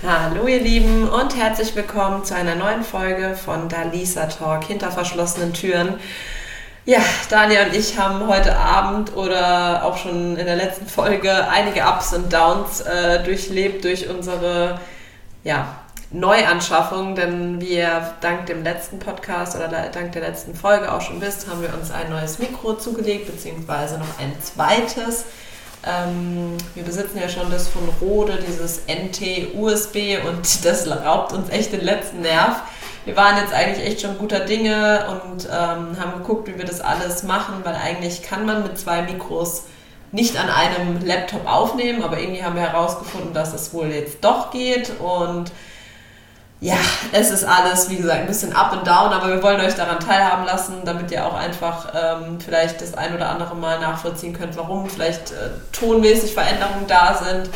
Hallo ihr Lieben und herzlich willkommen zu einer neuen Folge von Dalisa Talk hinter verschlossenen Türen. Ja, Dania und ich haben heute Abend oder auch schon in der letzten Folge einige Ups und Downs durchlebt durch unsere Neuanschaffung, denn wie ihr dank dem letzten Podcast oder dank der letzten Folge auch schon wisst, haben wir uns ein neues Mikro zugelegt, beziehungsweise noch ein zweites. Wir besitzen ja schon das von Rode, dieses NT-USB, und das raubt uns echt den letzten Nerv. Wir waren jetzt eigentlich echt schon guter Dinge und haben geguckt, wie wir das alles machen, weil eigentlich kann man mit 2 Mikros nicht an einem Laptop aufnehmen, aber irgendwie haben wir herausgefunden, dass es wohl jetzt doch geht und ja, es ist alles, wie gesagt, ein bisschen up and down, aber wir wollen euch daran teilhaben lassen, damit ihr auch einfach vielleicht das ein oder andere Mal nachvollziehen könnt, warum vielleicht tonmäßig Veränderungen da sind.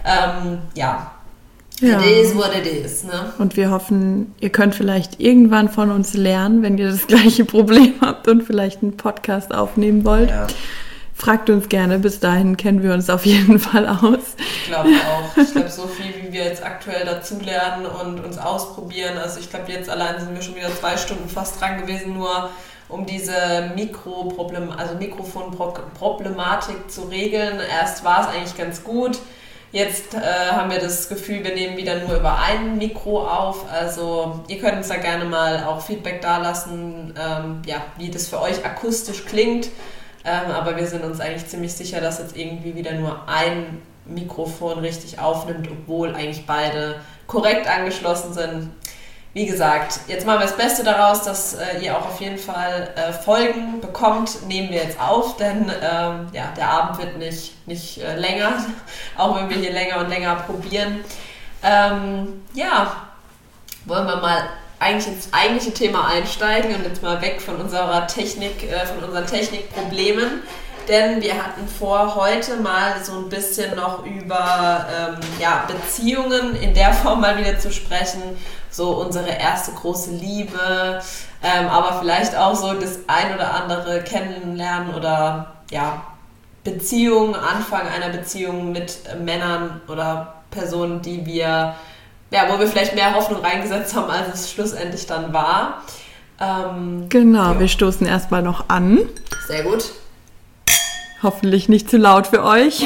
It is what it is, ne? Und wir hoffen, ihr könnt vielleicht irgendwann von uns lernen, wenn ihr das gleiche Problem habt und vielleicht einen Podcast aufnehmen wollt. Ja. Fragt uns gerne, bis dahin kennen wir uns auf jeden Fall aus. Ich glaube auch. Ich glaube, so viel, wie wir jetzt aktuell dazulernen und uns ausprobieren. Also ich glaube, jetzt allein sind wir schon wieder 2 Stunden fast dran gewesen, nur um diese Mikrofonproblematik zu regeln. Erst war es eigentlich ganz gut. Jetzt haben wir das Gefühl, wir nehmen wieder nur über ein Mikro auf. Also ihr könnt uns da gerne mal auch Feedback dalassen, wie das für euch akustisch klingt. Aber wir sind uns eigentlich ziemlich sicher, dass jetzt irgendwie wieder nur ein Mikrofon richtig aufnimmt, obwohl eigentlich beide korrekt angeschlossen sind. Wie gesagt, jetzt machen wir das Beste daraus, dass ihr auch auf jeden Fall Folgen bekommt, nehmen wir jetzt auf, denn der Abend wird nicht länger, auch wenn wir hier länger und länger probieren. Wollen wir mal eigentlich ins eigentliche Thema einsteigen und jetzt mal weg von unserer Technik, von unseren Technikproblemen, denn wir hatten vor, heute mal so ein bisschen noch über Beziehungen in der Form mal wieder zu sprechen, so unsere erste große Liebe, aber vielleicht auch so das ein oder andere Kennenlernen oder Beziehung, Anfang einer Beziehung mit Männern oder Personen, die wir wo wir vielleicht mehr Hoffnung reingesetzt haben, als es schlussendlich dann war. Wir stoßen erstmal noch an. Sehr gut. Hoffentlich nicht zu laut für euch.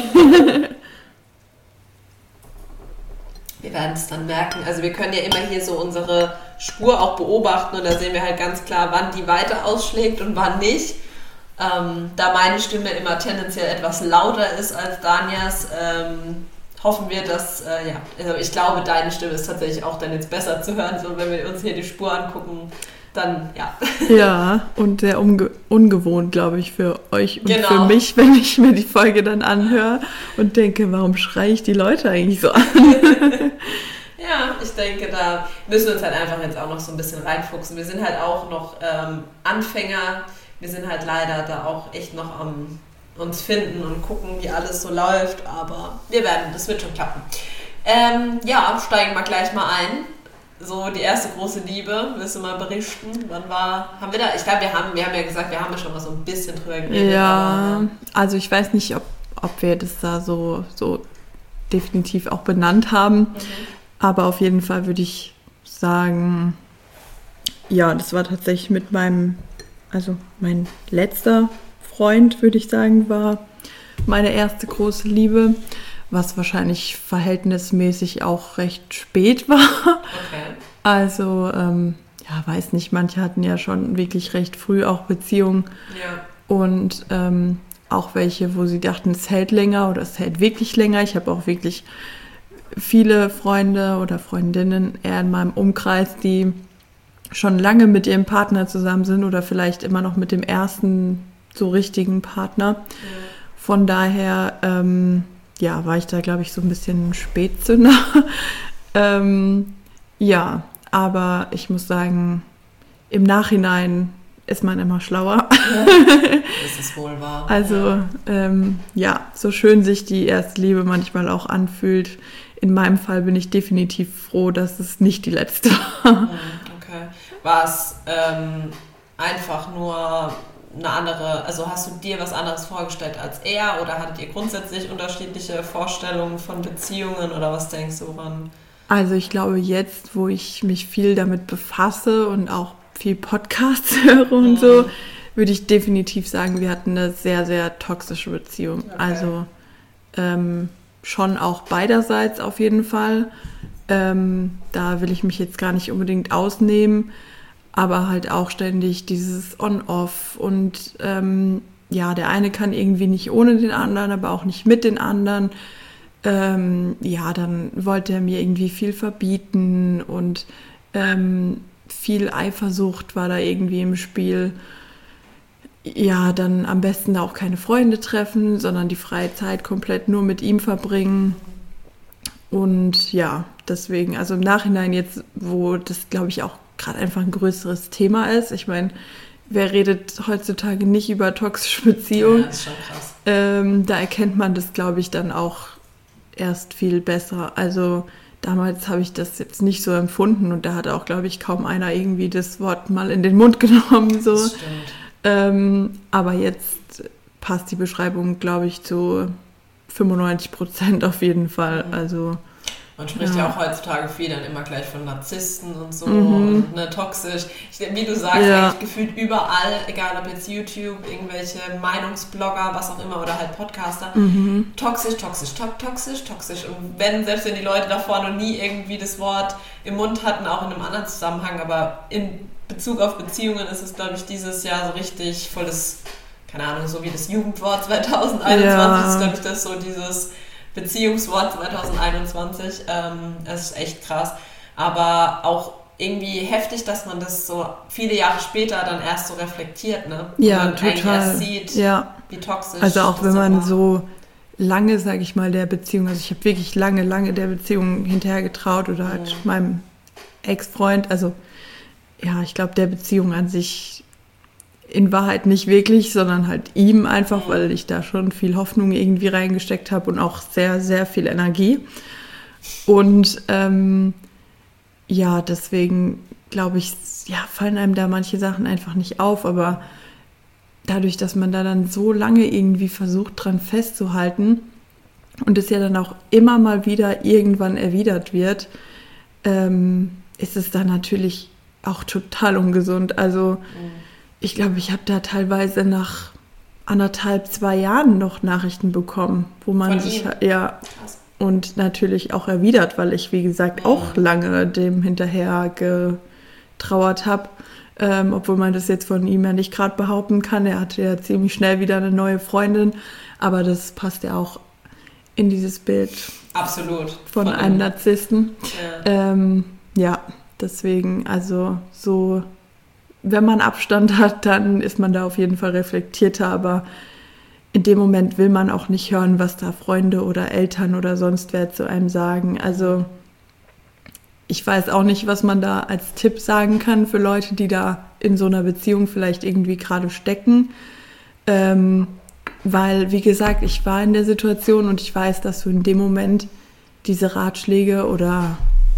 Wir werden es dann merken. Also wir können ja immer hier so unsere Spur auch beobachten und da sehen wir halt ganz klar, wann die weiter ausschlägt und wann nicht. Da meine Stimme immer tendenziell etwas lauter ist als Danias, hoffen wir, dass, also ich glaube, deine Stimme ist tatsächlich auch dann jetzt besser zu hören, so wenn wir uns hier die Spur angucken, dann ja. Ja, und sehr ungewohnt, glaube ich, für euch und für mich, wenn ich mir die Folge dann anhöre und denke, warum schreie ich die Leute eigentlich so an? Ja, ich denke, da müssen wir uns halt einfach jetzt auch noch so ein bisschen reinfuchsen. Wir sind halt auch noch Anfänger, wir sind halt leider da auch echt noch am uns finden und gucken, wie alles so läuft, aber das wird schon klappen. Steigen wir gleich mal ein. So die erste große Liebe, willst du mal berichten? Wann haben wir da? Ich glaube, wir haben ja gesagt, wir haben ja schon mal so ein bisschen drüber geredet. Ja, also ich weiß nicht, ob wir das da so definitiv auch benannt haben, aber auf jeden Fall würde ich sagen, ja, das war tatsächlich mein letzter Freund, würde ich sagen, war meine erste große Liebe, was wahrscheinlich verhältnismäßig auch recht spät war. Okay. Also, weiß nicht, manche hatten ja schon wirklich recht früh auch Beziehungen. Ja. Und auch welche, wo sie dachten, es hält länger oder es hält wirklich länger. Ich habe auch wirklich viele Freunde oder Freundinnen eher in meinem Umkreis, die schon lange mit ihrem Partner zusammen sind oder vielleicht immer noch mit dem ersten so richtigen Partner. Ja. Von daher, war ich da, glaube ich, so ein bisschen Spätzünder. Aber ich muss sagen, im Nachhinein ist man immer schlauer. Ja, das ist wohl wahr. Also, so schön sich die erste Liebe manchmal auch anfühlt. In meinem Fall bin ich definitiv froh, dass es nicht die letzte war. Okay. War es einfach nur eine andere, also hast du dir was anderes vorgestellt als er oder hattet ihr grundsätzlich unterschiedliche Vorstellungen von Beziehungen oder was denkst du, woran Also ich glaube jetzt, wo ich mich viel damit befasse und auch viel Podcasts höre und so, würde ich definitiv sagen, wir hatten eine sehr, sehr toxische Beziehung. Okay. Also schon auch beiderseits auf jeden Fall. Da will ich mich jetzt gar nicht unbedingt ausnehmen, aber halt auch ständig dieses On-Off und der eine kann irgendwie nicht ohne den anderen, aber auch nicht mit den anderen. Dann wollte er mir irgendwie viel verbieten und viel Eifersucht war da irgendwie im Spiel. Ja, dann am besten auch keine Freunde treffen, sondern die freie Zeit komplett nur mit ihm verbringen. Und ja, deswegen, also im Nachhinein jetzt, wo das, glaube ich, auch gerade einfach ein größeres Thema ist. Ich meine, wer redet heutzutage nicht über toxische Beziehungen? Ja, das ist schon krass. Da erkennt man das, glaube ich, dann auch erst viel besser. Also damals habe ich das jetzt nicht so empfunden und da hat auch, glaube ich, kaum einer irgendwie das Wort mal in den Mund genommen. So. Das stimmt. Aber jetzt passt die Beschreibung, glaube ich, zu 95% auf jeden Fall. Also man spricht ja auch heutzutage viel dann immer gleich von Narzissten und so und toxisch. Wie du sagst, eigentlich gefühlt überall, egal ob jetzt YouTube, irgendwelche Meinungsblogger, was auch immer, oder halt Podcaster, toxisch. Und selbst wenn die Leute davor noch nie irgendwie das Wort im Mund hatten, auch in einem anderen Zusammenhang, aber in Bezug auf Beziehungen ist es, glaube ich, dieses Jahr so richtig voll das, keine Ahnung, so wie das Jugendwort 2021 ist, glaube ich, das so dieses Beziehungswort 2021. Es ist echt krass. Aber auch irgendwie heftig, dass man das so viele Jahre später dann erst so reflektiert, ne? Ja, und total. Eigentlich erst sieht, wie toxisch. Also auch wenn man so lange, sage ich mal, der Beziehung, also ich habe wirklich lange der Beziehung hinterher getraut oder halt meinem Ex-Freund, also ja, ich glaube der Beziehung an sich in Wahrheit nicht wirklich, sondern halt ihm einfach, weil ich da schon viel Hoffnung irgendwie reingesteckt habe und auch sehr, sehr viel Energie. Und deswegen glaube ich, fallen einem da manche Sachen einfach nicht auf, aber dadurch, dass man da dann so lange irgendwie versucht, dran festzuhalten und es ja dann auch immer mal wieder irgendwann erwidert wird, ist es dann natürlich auch total ungesund. Also ich glaube, ich habe da teilweise nach 1,5, 2 Jahren noch Nachrichten bekommen, wo man sich und natürlich auch erwidert, weil ich, wie gesagt, auch lange dem hinterher getrauert habe, obwohl man das jetzt von ihm ja nicht gerade behaupten kann. Er hatte ja ziemlich schnell wieder eine neue Freundin, aber das passt ja auch in dieses Bild. Absolut. Von einem Narzissten. Deswegen, also so, wenn man Abstand hat, dann ist man da auf jeden Fall reflektierter, aber in dem Moment will man auch nicht hören, was da Freunde oder Eltern oder sonst wer zu einem sagen. Also ich weiß auch nicht, was man da als Tipp sagen kann für Leute, die da in so einer Beziehung vielleicht irgendwie gerade stecken. Weil, wie gesagt, ich war in der Situation und ich weiß, dass du in dem Moment diese Ratschläge oder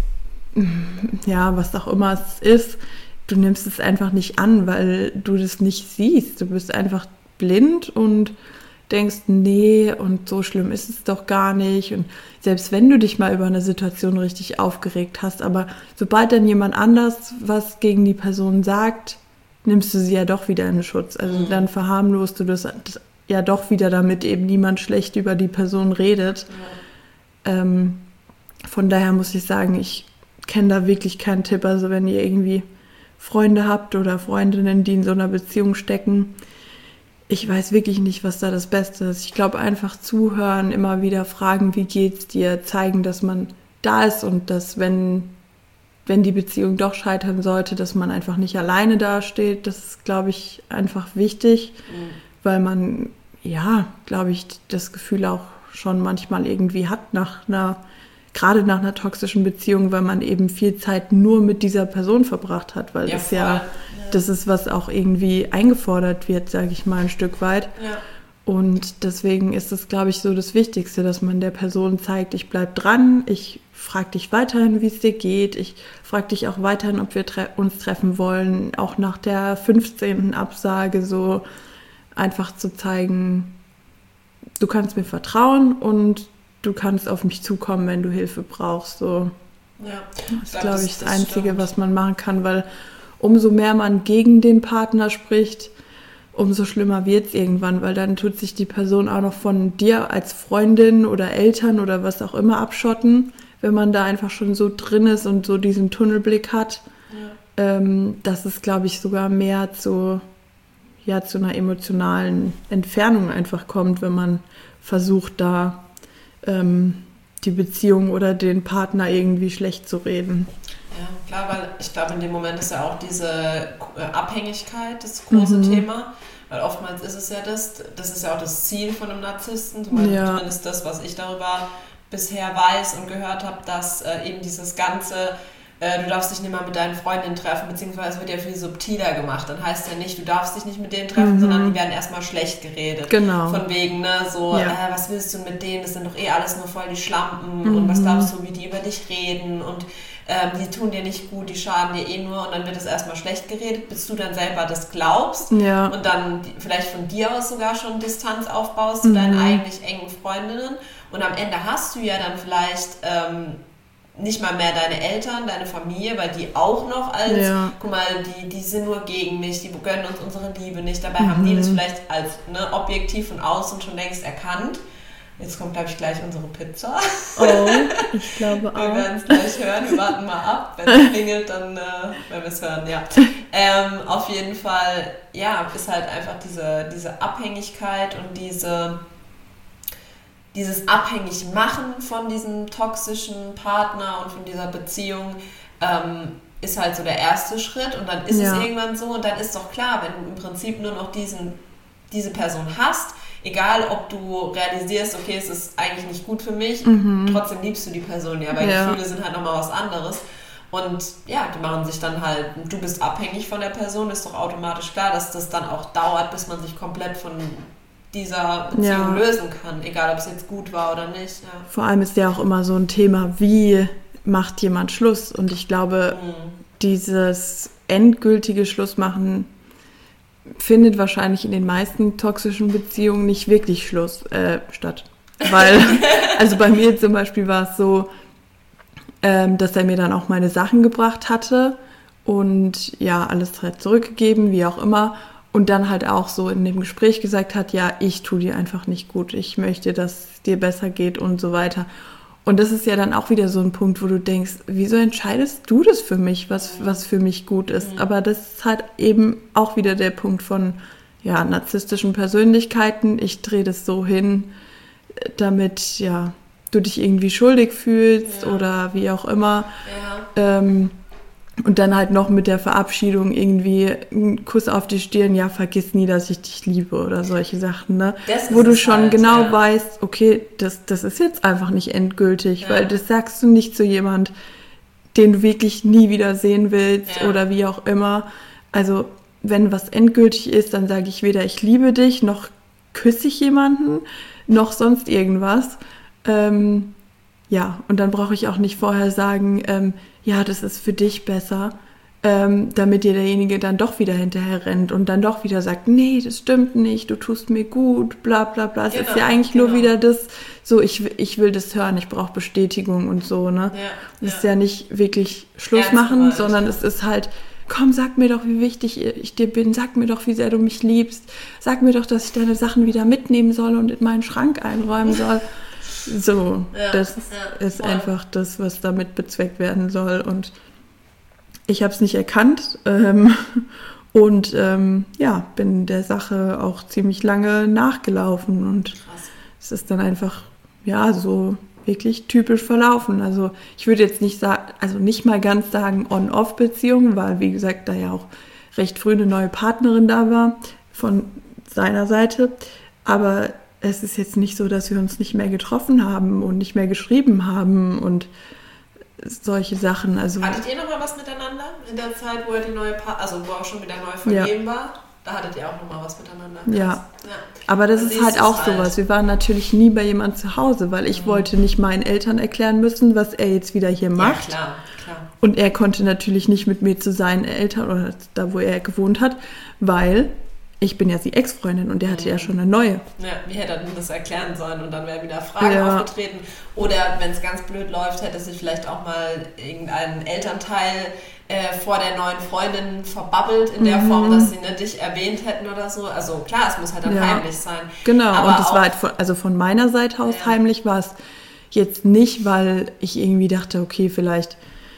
was auch immer es ist, du nimmst es einfach nicht an, weil du das nicht siehst. Du bist einfach blind und denkst, nee, und so schlimm ist es doch gar nicht. Und selbst wenn du dich mal über eine Situation richtig aufgeregt hast, aber sobald dann jemand anders was gegen die Person sagt, nimmst du sie ja doch wieder in Schutz. Also dann verharmlost du das ja doch wieder, damit eben niemand schlecht über die Person redet. Von daher muss ich sagen, ich kenne da wirklich keinen Tipp. Also wenn ihr irgendwie Freunde habt oder Freundinnen, die in so einer Beziehung stecken, ich weiß wirklich nicht, was da das Beste ist. Ich glaube, einfach zuhören, immer wieder fragen, wie geht's dir, zeigen, dass man da ist und dass, wenn die Beziehung doch scheitern sollte, dass man einfach nicht alleine dasteht. Das ist, glaube ich, einfach wichtig, weil man, glaube ich, das Gefühl auch schon manchmal irgendwie hat gerade nach einer toxischen Beziehung, weil man eben viel Zeit nur mit dieser Person verbracht hat, weil das ist, was auch irgendwie eingefordert wird, sage ich mal, ein Stück weit. Ja. Und deswegen ist es, glaube ich, so das Wichtigste, dass man der Person zeigt, ich bleib dran, ich frage dich weiterhin, wie es dir geht, ich frage dich auch weiterhin, ob wir uns treffen wollen, auch nach der 15. Absage so einfach zu zeigen, du kannst mir vertrauen und du kannst auf mich zukommen, wenn du Hilfe brauchst. So. Ja. Das ist, glaube ich, das Einzige, was man machen kann, weil umso mehr man gegen den Partner spricht, umso schlimmer wird es irgendwann, weil dann tut sich die Person auch noch von dir als Freundin oder Eltern oder was auch immer abschotten, wenn man da einfach schon so drin ist und so diesen Tunnelblick hat. Ja. Dass es, glaube ich, sogar mehr zu einer emotionalen Entfernung einfach kommt, wenn man versucht, da die Beziehung oder den Partner irgendwie schlecht zu reden. Ja, klar, weil ich glaube, in dem Moment ist ja auch diese Abhängigkeit das große Thema, weil oftmals ist es ja das ist ja auch das Ziel von einem Narzissten, zumindest das, was ich darüber bisher weiß und gehört habe, dass eben dieses ganze, du darfst dich nicht mal mit deinen Freundinnen treffen, beziehungsweise wird ja viel subtiler gemacht. Dann heißt ja nicht, du darfst dich nicht mit denen treffen, sondern die werden erstmal schlecht geredet. Genau. Von wegen, ne, so, was willst du mit denen? Das sind doch alles nur voll die Schlampen und was glaubst du, wie die über dich reden und die tun dir nicht gut, die schaden dir nur und dann wird es erstmal schlecht geredet, bis du dann selber das glaubst und dann vielleicht von dir aus sogar schon Distanz aufbaust zu deinen eigentlich engen Freundinnen und am Ende hast du ja dann vielleicht nicht mal mehr deine Eltern, deine Familie, weil die auch noch als, guck mal, die sind nur gegen mich, die gönnen uns unsere Liebe nicht, dabei haben die das vielleicht als objektiv von außen schon längst erkannt. Jetzt kommt, glaube ich, gleich unsere Pizza. Oh, ich glaube auch. Wir werden es gleich hören. Wir warten mal ab. Wenn es klingelt, dann werden wir es hören, ja. Auf jeden Fall, ja, ist halt einfach diese Abhängigkeit und dieses Abhängigmachen von diesem toxischen Partner und von dieser Beziehung ist halt so der erste Schritt. Und dann ist es irgendwann so. Und dann ist doch klar, wenn du im Prinzip nur noch diese Person hast, egal, ob du realisierst, okay, es ist eigentlich nicht gut für mich, trotzdem liebst du die Person ja, weil Gefühle sind halt nochmal was anderes. Und ja, die machen sich dann halt, du bist abhängig von der Person, ist doch automatisch klar, dass das dann auch dauert, bis man sich komplett von dieser Beziehung lösen kann, egal, ob es jetzt gut war oder nicht. Ja. Vor allem ist ja auch immer so ein Thema, wie macht jemand Schluss? Und ich glaube, dieses endgültige Schlussmachen findet wahrscheinlich in den meisten toxischen Beziehungen nicht wirklich statt. Weil, also bei mir zum Beispiel war es so, dass er mir dann auch meine Sachen gebracht hatte und ja, alles halt zurückgegeben, wie auch immer. Und dann halt auch so in dem Gespräch gesagt hat, ja, ich tue dir einfach nicht gut, ich möchte, dass es dir besser geht und so weiter. Und das ist ja dann auch wieder so ein Punkt, wo du denkst, wieso entscheidest du das für mich, was für mich gut ist? Aber das ist halt eben auch wieder der Punkt von narzisstischen Persönlichkeiten. Ich drehe das so hin, damit du dich irgendwie schuldig fühlst oder wie auch immer. Ja. Und dann halt noch mit der Verabschiedung irgendwie einen Kuss auf die Stirn, vergiss nie, dass ich dich liebe oder solche Sachen, ne? Wo du schon halt, weißt, okay, das ist jetzt einfach nicht endgültig, weil das sagst du nicht zu jemand, den du wirklich nie wieder sehen willst oder wie auch immer. Also wenn was endgültig ist, dann sage ich weder ich liebe dich, noch küsse ich jemanden, noch sonst irgendwas. Und dann brauche ich auch nicht vorher sagen, das ist für dich besser, damit dir derjenige dann doch wieder hinterher rennt und dann doch wieder sagt, nee, das stimmt nicht, du tust mir gut, bla bla bla. Es ist ja eigentlich nur wieder das, so ich will das hören, ich brauche Bestätigung und so, ne? Das ist ja nicht wirklich Schluss machen, sondern es ist halt, komm, sag mir doch, wie wichtig ich dir bin, sag mir doch, wie sehr du mich liebst, sag mir doch, dass ich deine Sachen wieder mitnehmen soll und in meinen Schrank einräumen soll. So, das ist einfach das, was damit bezweckt werden soll. Und ich habe es nicht erkannt und bin der Sache auch ziemlich lange nachgelaufen. Und es ist dann einfach, so wirklich typisch verlaufen. Also ich würde jetzt nicht nicht mal ganz sagen On-Off-Beziehung, weil, wie gesagt, da ja auch recht früh eine neue Partnerin da war von seiner Seite. Aber es ist jetzt nicht so, dass wir uns nicht mehr getroffen haben und nicht mehr geschrieben haben und solche Sachen. Also, hattet ihr noch mal was miteinander in der Zeit, wo er wo er schon wieder neu vergeben war? Da hattet ihr auch noch mal was miteinander. Ja. Aber das ist halt auch sowas. Wir waren natürlich nie bei jemandem zu Hause, weil ich wollte nicht meinen Eltern erklären müssen, was er jetzt wieder hier macht. Ja, klar. Und er konnte natürlich nicht mit mir zu seinen Eltern oder da, wo er gewohnt hat, weil ich bin ja die Ex-Freundin und der hatte ja schon eine neue. Ja, wie hätte er denn das erklären sollen und dann wären wieder Fragen aufgetreten. Oder wenn es ganz blöd läuft, hätte sich vielleicht auch mal irgendein Elternteil vor der neuen Freundin verbabbelt in der Form, dass sie dich erwähnt hätten oder so. Also klar, es muss halt dann heimlich sein. Genau, aber und das war halt von meiner Seite aus heimlich war es jetzt nicht, weil ich irgendwie dachte, okay, vielleicht,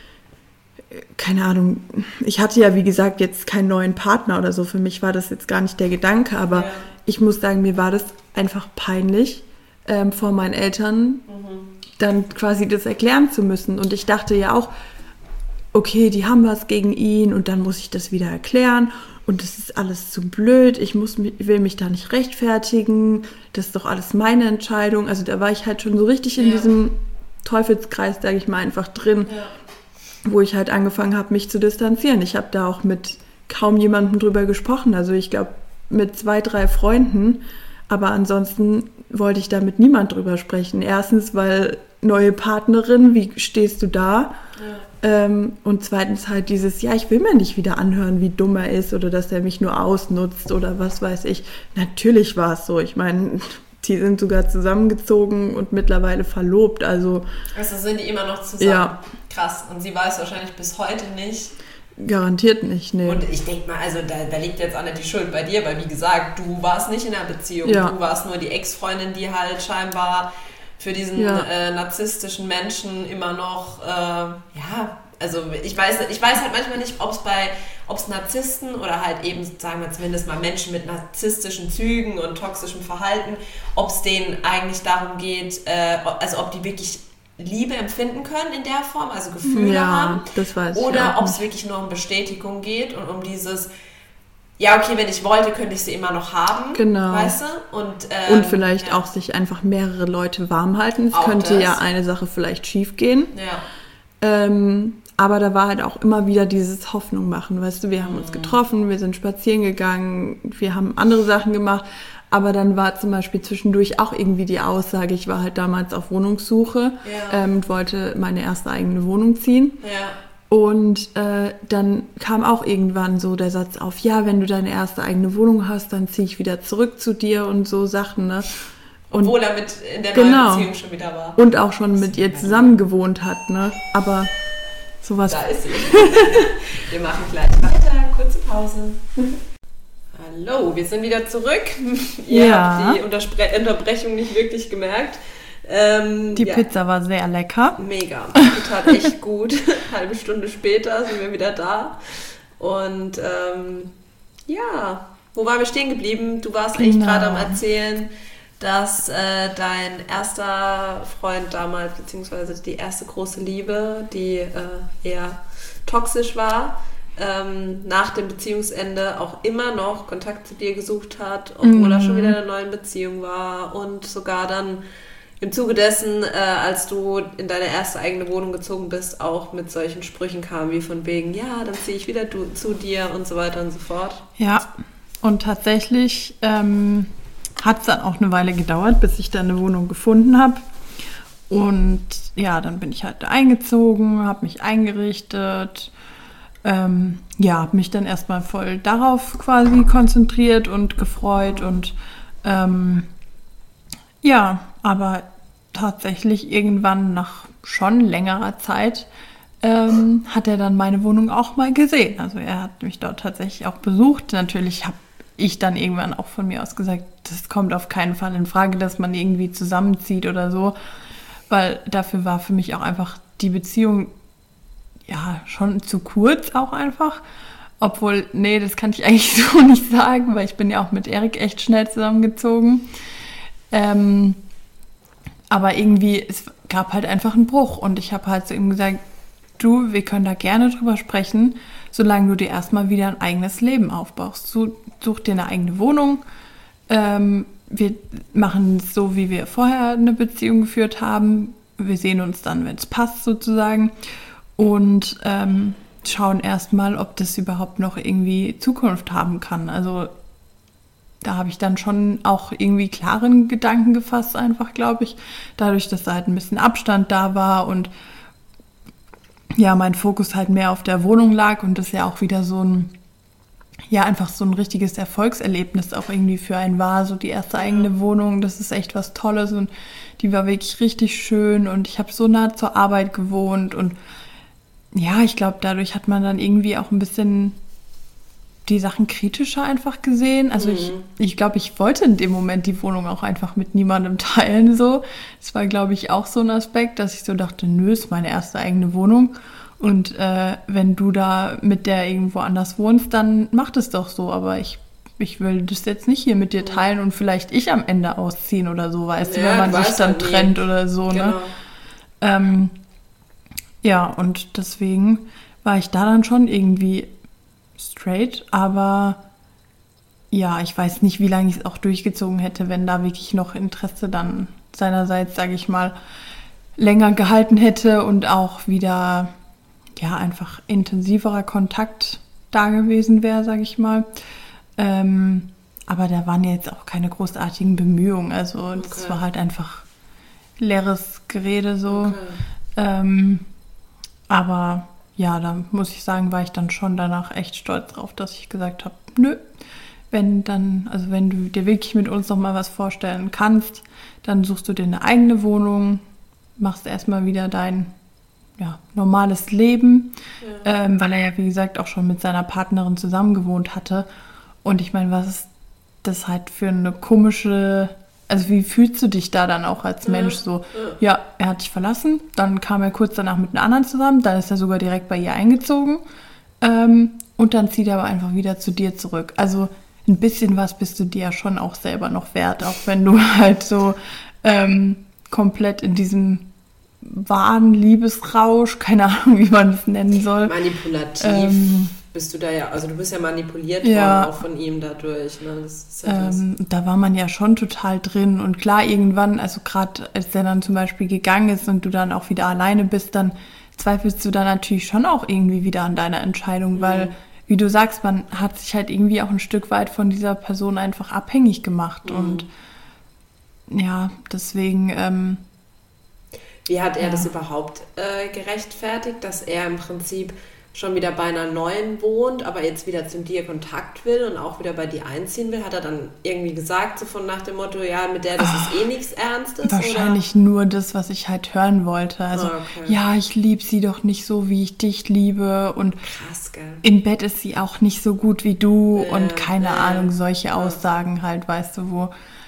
keine Ahnung, ich hatte ja wie gesagt jetzt keinen neuen Partner oder so, für mich war das jetzt gar nicht der Gedanke, aber ich muss sagen, mir war das einfach peinlich, vor meinen Eltern dann quasi das erklären zu müssen und ich dachte ja auch, okay, die haben was gegen ihn und dann muss ich das wieder erklären und das ist alles zu blöd, will mich da nicht rechtfertigen, das ist doch alles meine Entscheidung. Also da war ich halt schon so richtig in diesem Teufelskreis, sage ich mal, einfach drin, wo ich halt angefangen habe, mich zu distanzieren. Ich habe da auch mit kaum jemandem drüber gesprochen, also ich glaube mit 2, 3 Freunden, aber ansonsten wollte ich da mit niemand drüber sprechen. Erstens, weil neue Partnerin, wie stehst du da? Und zweitens halt dieses, ich will mir nicht wieder anhören, wie dumm er ist oder dass er mich nur ausnutzt oder was weiß ich. Natürlich war es so. Ich meine, die sind sogar zusammengezogen und mittlerweile verlobt. Also sind die immer noch zusammen? Ja. Krass. Und sie weiß wahrscheinlich bis heute nicht. Garantiert nicht, nee. Und ich denke mal, also da liegt jetzt auch nicht die Schuld bei dir, weil wie gesagt, du warst nicht in einer Beziehung. Ja. Du warst nur die Ex-Freundin, die halt scheinbar für diesen narzisstischen Menschen immer noch, also ich weiß halt manchmal nicht, ob es Narzissten oder halt eben, sagen wir zumindest mal Menschen mit narzisstischen Zügen und toxischem Verhalten, ob es denen eigentlich darum geht, also ob die wirklich Liebe empfinden können in der Form, also Gefühle haben, das weiß ich oder ob es wirklich nur um Bestätigung geht und um dieses okay, wenn ich wollte, könnte ich sie immer noch haben, genau. Weißt du? Und vielleicht auch sich einfach mehrere Leute warm halten. Es könnte ja eine Sache vielleicht schief gehen. Ja. Aber da war halt auch immer wieder dieses Hoffnung machen, weißt du, wir haben uns getroffen, wir sind spazieren gegangen, wir haben andere Sachen gemacht, aber dann war zum Beispiel zwischendurch auch irgendwie die Aussage, ich war halt damals auf Wohnungssuche und wollte meine erste eigene Wohnung ziehen. Ja. Und dann kam auch irgendwann so der Satz auf, wenn du deine erste eigene Wohnung hast, dann ziehe ich wieder zurück zu dir und so Sachen, ne? Und obwohl er mit in der neuen Beziehung schon wieder war. Und auch schon mit ihr zusammen gewohnt hat, ne? Aber sowas... Da ist sie. Wir machen gleich weiter, kurze Pause. Hallo, wir sind wieder zurück. Ihr habt die Unterbrechung nicht wirklich gemerkt. Die Pizza war sehr lecker. Mega, die tat echt gut. Halbe Stunde später sind wir wieder da. Und wo waren wir stehen geblieben? Du warst echt gerade am Erzählen, dass dein erster Freund damals, beziehungsweise die erste große Liebe, die eher toxisch war, nach dem Beziehungsende auch immer noch Kontakt zu dir gesucht hat, obwohl er schon wieder in einer neuen Beziehung war und sogar dann im Zuge dessen, als du in deine erste eigene Wohnung gezogen bist, auch mit solchen Sprüchen kam, wie von wegen, dann ziehe ich wieder zu dir und so weiter und so fort. Ja, und tatsächlich hat es dann auch eine Weile gedauert, bis ich dann eine Wohnung gefunden habe. Und dann bin ich halt eingezogen, habe mich eingerichtet, habe mich dann erstmal voll darauf quasi konzentriert und gefreut und aber tatsächlich irgendwann nach schon längerer Zeit hat er dann meine Wohnung auch mal gesehen. Also er hat mich dort tatsächlich auch besucht. Natürlich habe ich dann irgendwann auch von mir aus gesagt, das kommt auf keinen Fall in Frage, dass man irgendwie zusammenzieht oder so, weil dafür war für mich auch einfach die Beziehung schon zu kurz auch einfach. Obwohl, das kann ich eigentlich so nicht sagen, weil ich bin ja auch mit Erik echt schnell zusammengezogen. Aber irgendwie, es gab halt einfach einen Bruch und ich habe halt zu ihm gesagt, du, wir können da gerne drüber sprechen, solange du dir erstmal wieder ein eigenes Leben aufbaust. Such dir eine eigene Wohnung, wir machen es so, wie wir vorher eine Beziehung geführt haben, wir sehen uns dann, wenn es passt sozusagen und schauen erstmal, ob das überhaupt noch irgendwie Zukunft haben kann. Also da habe ich dann schon auch irgendwie klaren Gedanken gefasst, einfach, glaube ich. Dadurch, dass da halt ein bisschen Abstand da war und mein Fokus halt mehr auf der Wohnung lag und das ja auch wieder so ein ja einfach so ein richtiges Erfolgserlebnis auch irgendwie für einen war. So die erste eigene Wohnung, das ist echt was Tolles und die war wirklich richtig schön und ich habe so nah zur Arbeit gewohnt und ja, ich glaube, dadurch hat man dann irgendwie auch ein bisschen die Sachen kritischer einfach gesehen. Also ich glaube, ich wollte in dem Moment die Wohnung auch einfach mit niemandem teilen. So, das war, glaube ich, auch so ein Aspekt, dass ich so dachte, nö, ist meine erste eigene Wohnung. Und wenn du da mit der irgendwo anders wohnst, dann mach das doch so. Aber ich will das jetzt nicht hier mit dir teilen und vielleicht ich am Ende ausziehen oder so, weißt du, wenn man sich dann trennt oder so. Genau. Ne? Ja, und deswegen war ich da dann schon irgendwie straight, aber ja, ich weiß nicht, wie lange ich es auch durchgezogen hätte, wenn da wirklich noch Interesse dann seinerseits, sage ich mal, länger gehalten hätte und auch wieder, ja, einfach intensiverer Kontakt da gewesen wäre, sage ich mal. Aber da waren ja jetzt auch keine großartigen Bemühungen, also es war halt einfach leeres Gerede so. Aber ja, da muss ich sagen, war ich dann schon danach echt stolz drauf, dass ich gesagt habe, nö, wenn du dir wirklich mit uns noch mal was vorstellen kannst, dann suchst du dir eine eigene Wohnung, machst erstmal wieder dein normales Leben, weil er ja, wie gesagt, auch schon mit seiner Partnerin zusammen gewohnt hatte. Und ich meine, was ist das halt für eine komische... Also wie fühlst du dich da dann auch als Mensch so? Ja, er hat dich verlassen, dann kam er kurz danach mit einer anderen zusammen, dann ist er sogar direkt bei ihr eingezogen und dann zieht er aber einfach wieder zu dir zurück. Also ein bisschen was bist du dir ja schon auch selber noch wert, auch wenn du halt so komplett in diesem wahren Liebesrausch, keine Ahnung, wie man das nennen soll. Manipulativ. Bist du da ja, also du bist ja manipuliert worden auch von ihm dadurch. Ne? Das ist ja da war man ja schon total drin und klar irgendwann, also gerade als der dann zum Beispiel gegangen ist und du dann auch wieder alleine bist, dann zweifelst du dann natürlich schon auch irgendwie wieder an deiner Entscheidung, weil, wie du sagst, man hat sich halt irgendwie auch ein Stück weit von dieser Person einfach abhängig gemacht und ja, deswegen... Wie hat er das überhaupt gerechtfertigt, dass er im Prinzip schon wieder bei einer neuen wohnt, aber jetzt wieder zu dir Kontakt will und auch wieder bei dir einziehen will? Hat er dann irgendwie gesagt, so von nach dem Motto, ja, mit der, das ist eh nichts Ernstes? Wahrscheinlich oder? Nur das, was ich halt hören wollte. Also, ja, ich liebe sie doch nicht so, wie ich dich liebe und krass, gell? Im Bett ist sie auch nicht so gut wie du und keine Ahnung, solche Aussagen halt, weißt du,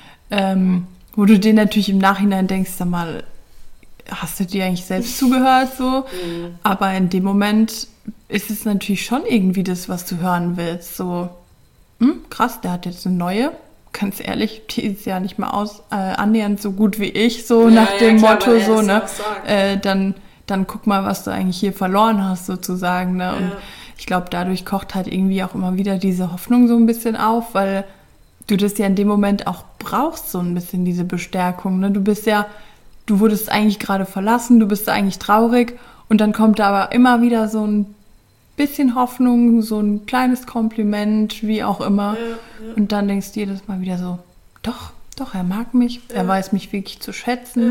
wo du dir natürlich im Nachhinein denkst, sag mal, hast du dir eigentlich selbst zugehört so? Aber in dem Moment ist es natürlich schon irgendwie das, was du hören willst. So, krass, der hat jetzt eine neue. Ganz ehrlich, die ist ja nicht mal annähernd so gut wie ich, so nach dem Motto, so, ne? Dann guck mal, was du eigentlich hier verloren hast, sozusagen, ne? Und ich glaube, dadurch kocht halt irgendwie auch immer wieder diese Hoffnung so ein bisschen auf, weil du das ja in dem Moment auch brauchst, so ein bisschen diese Bestärkung, ne? Du wurdest eigentlich gerade verlassen, du bist eigentlich traurig und dann kommt da aber immer wieder so ein bisschen Hoffnung, so ein kleines Kompliment, wie auch immer. Und dann denkst du jedes Mal wieder so, doch, er mag mich, er weiß mich wirklich zu schätzen,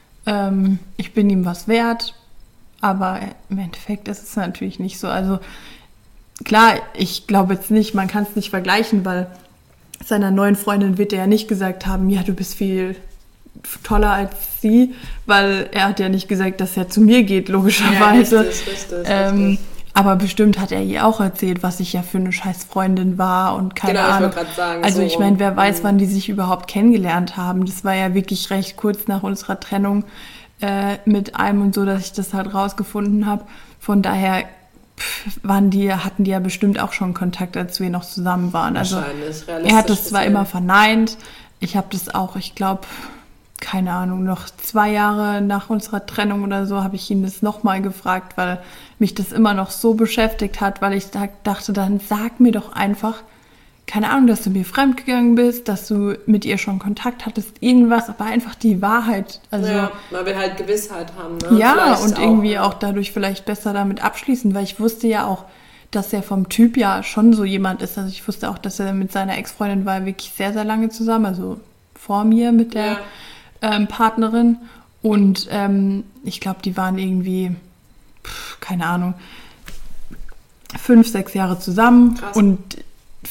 ich bin ihm was wert, aber im Endeffekt ist es natürlich nicht so. Also klar, ich glaube jetzt nicht, man kann es nicht vergleichen, weil seiner neuen Freundin wird er ja nicht gesagt haben, ja, du bist viel toller als sie, weil er hat ja nicht gesagt, dass er zu mir geht, logischerweise. Ja, richtig. Aber bestimmt hat er ihr auch erzählt, was ich ja für eine scheiß Freundin war und keine Ahnung. Ich wollte gerade sagen. Also ich meine, wer weiß, wann die sich überhaupt kennengelernt haben. Das war ja wirklich recht kurz nach unserer Trennung mit einem und so, dass ich das halt rausgefunden habe. Von daher hatten die ja bestimmt auch schon Kontakt, als wir noch zusammen waren. Also er hat das zwar immer verneint, ich habe das auch, ich glaube, keine Ahnung, noch 2 Jahre nach unserer Trennung oder so habe ich ihn das nochmal gefragt, weil mich das immer noch so beschäftigt hat, weil ich dachte, dann sag mir doch einfach, keine Ahnung, dass du mir fremdgegangen bist, dass du mit ihr schon Kontakt hattest, irgendwas, aber einfach die Wahrheit. Also, ja, man will halt Gewissheit haben. Ne? Ja, und irgendwie auch dadurch vielleicht besser damit abschließen, weil ich wusste ja auch, dass er vom Typ ja schon so jemand ist. Also ich wusste auch, dass er mit seiner Ex-Freundin war wirklich sehr, sehr lange zusammen, also vor mir mit der Partnerin. Und ich glaube, die waren irgendwie, keine Ahnung, 5, 6 Jahre zusammen. Krass. Und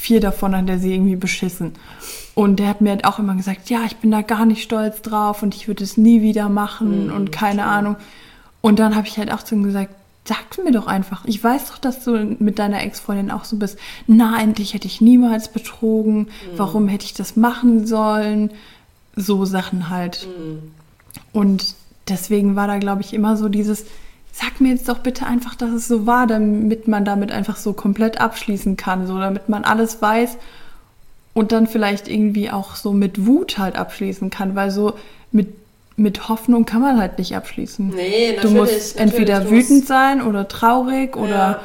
4 davon hat er sie irgendwie beschissen. Und der hat mir halt auch immer gesagt, ja, ich bin da gar nicht stolz drauf und ich würde es nie wieder machen und keine Ahnung. Und dann habe ich halt auch zu ihm gesagt, sag mir doch einfach, ich weiß doch, dass du mit deiner Ex-Freundin auch so bist. Nein, dich hätte ich niemals betrogen. Warum hätte ich das machen sollen? So Sachen halt. Und deswegen war da, glaube ich, immer so dieses, sag mir jetzt doch bitte einfach, dass es so war, damit man damit einfach so komplett abschließen kann, so damit man alles weiß und dann vielleicht irgendwie auch so mit Wut halt abschließen kann, weil so mit Hoffnung kann man halt nicht abschließen. Nee, natürlich. Du musst entweder wütend sein oder traurig oder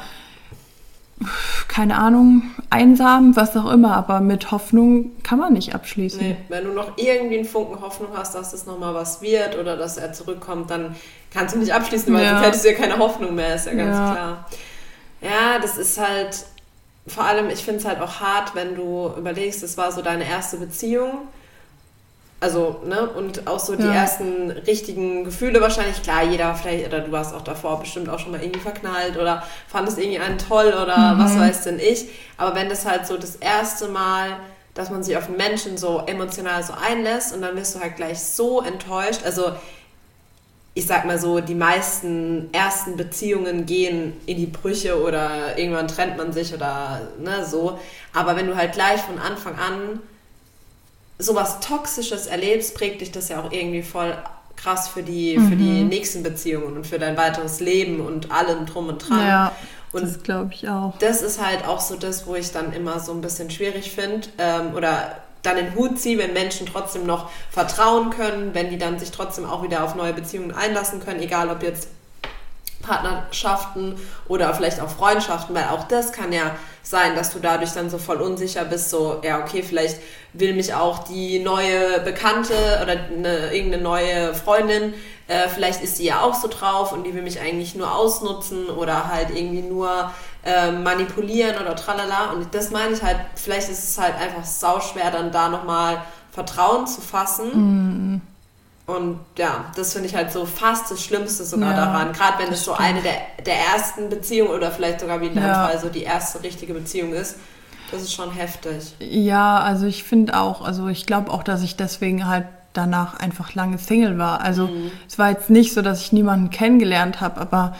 keine Ahnung, einsam, was auch immer, aber mit Hoffnung kann man nicht abschließen. Nee, wenn du noch irgendwie einen Funken Hoffnung hast, dass das nochmal was wird oder dass er zurückkommt, dann kannst du nicht abschließen, weil sonst hättest du ja keine Hoffnung mehr, ist ja ganz klar. Ja, das ist halt, vor allem, ich finde es halt auch hart, wenn du überlegst, das war so deine erste Beziehung. Also, ne, und auch so die ersten richtigen Gefühle wahrscheinlich, klar, jeder vielleicht, oder du warst auch davor bestimmt auch schon mal irgendwie verknallt oder fandest irgendwie einen toll oder was weiß denn ich, aber wenn das halt so das erste Mal, dass man sich auf einen Menschen so emotional so einlässt und dann wirst du halt gleich so enttäuscht, also ich sag mal so, die meisten ersten Beziehungen gehen in die Brüche oder irgendwann trennt man sich oder ne, so, aber wenn du halt gleich von Anfang an sowas Toxisches erlebst, prägt dich das ja auch irgendwie voll krass für die nächsten Beziehungen und für dein weiteres Leben und allem drum und dran. Ja, und das glaube ich auch. Das ist halt auch so das, wo ich dann immer so ein bisschen schwierig finde oder dann den Hut ziehe, wenn Menschen trotzdem noch vertrauen können, wenn die dann sich trotzdem auch wieder auf neue Beziehungen einlassen können, egal ob jetzt Partnerschaften oder vielleicht auch Freundschaften, weil auch das kann ja sein, dass du dadurch dann so voll unsicher bist, so, ja, okay, vielleicht will mich auch die neue Bekannte oder irgendeine neue Freundin, vielleicht ist sie ja auch so drauf und die will mich eigentlich nur ausnutzen oder halt irgendwie nur manipulieren oder tralala und das meine ich halt, vielleicht ist es halt einfach sauschwer, dann da nochmal Vertrauen zu fassen. Und ja, das finde ich halt so fast das Schlimmste sogar daran. Gerade wenn es so eine der ersten Beziehungen oder vielleicht sogar wie in deinem Fall so die erste richtige Beziehung ist. Das ist schon heftig. Ja, also ich finde auch, also ich glaube auch, dass ich deswegen halt danach einfach lange Single war. Also es war jetzt nicht so, dass ich niemanden kennengelernt habe, aber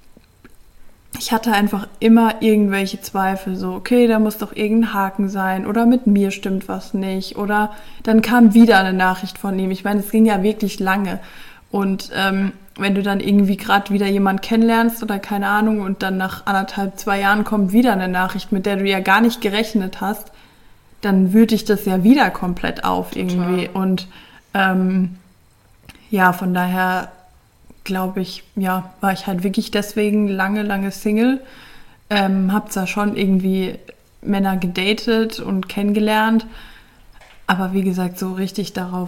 ich hatte einfach immer irgendwelche Zweifel, so, okay, da muss doch irgendein Haken sein oder mit mir stimmt was nicht oder dann kam wieder eine Nachricht von ihm. Ich meine, es ging ja wirklich lange und wenn du dann irgendwie gerade wieder jemanden kennenlernst oder keine Ahnung und dann nach 1,5, 2 Jahren kommt wieder eine Nachricht, mit der du ja gar nicht gerechnet hast, dann wühlt dich das ja wieder komplett auf irgendwie. Total. Und ja, von daher glaube ich, ja, war ich halt wirklich deswegen lange Single. Hab zwar schon irgendwie Männer gedatet und kennengelernt, aber wie gesagt, so richtig darauf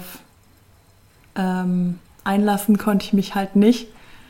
einlassen konnte ich mich halt nicht.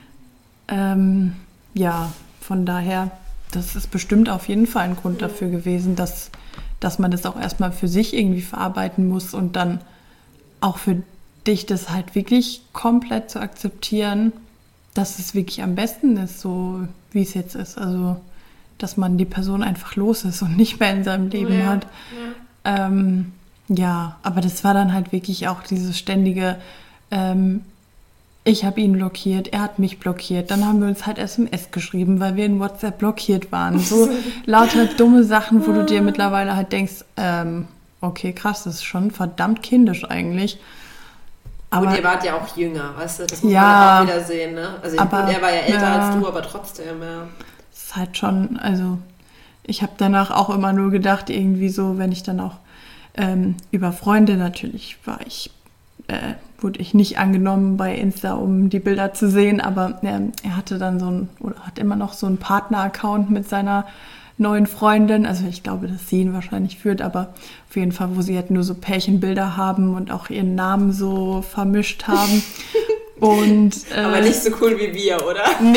Ja, von daher, das ist bestimmt auf jeden Fall ein Grund dafür gewesen, dass man das auch erstmal für sich irgendwie verarbeiten muss und dann auch für dich das halt wirklich komplett zu akzeptieren, dass es wirklich am besten ist, so wie es jetzt ist. Also, dass man die Person einfach los ist und nicht mehr in seinem Leben hat. Ja. Ja, aber das war dann halt wirklich auch dieses ständige, ich habe ihn blockiert, er hat mich blockiert. Dann haben wir uns halt SMS geschrieben, weil wir in WhatsApp blockiert waren. So lauter dumme Sachen, wo du dir mittlerweile halt denkst, okay, krass, das ist schon verdammt kindisch eigentlich. Aber und ihr wart ja auch jünger, weißt du, das muss man ja auch wieder sehen, ne? Also er war ja älter als du, aber trotzdem, ja. Das ist halt schon, also ich habe danach auch immer nur gedacht, irgendwie so, wenn ich dann auch über Freunde natürlich wurde ich nicht angenommen bei Insta, um die Bilder zu sehen, aber er hatte dann hat immer noch so einen Partner-Account mit seiner neuen Freundin, also ich glaube, dass sie ihn wahrscheinlich führt, aber auf jeden Fall, wo sie halt nur so Pärchenbilder haben und auch ihren Namen so vermischt haben. Und, aber nicht so cool wie wir, oder? Nee.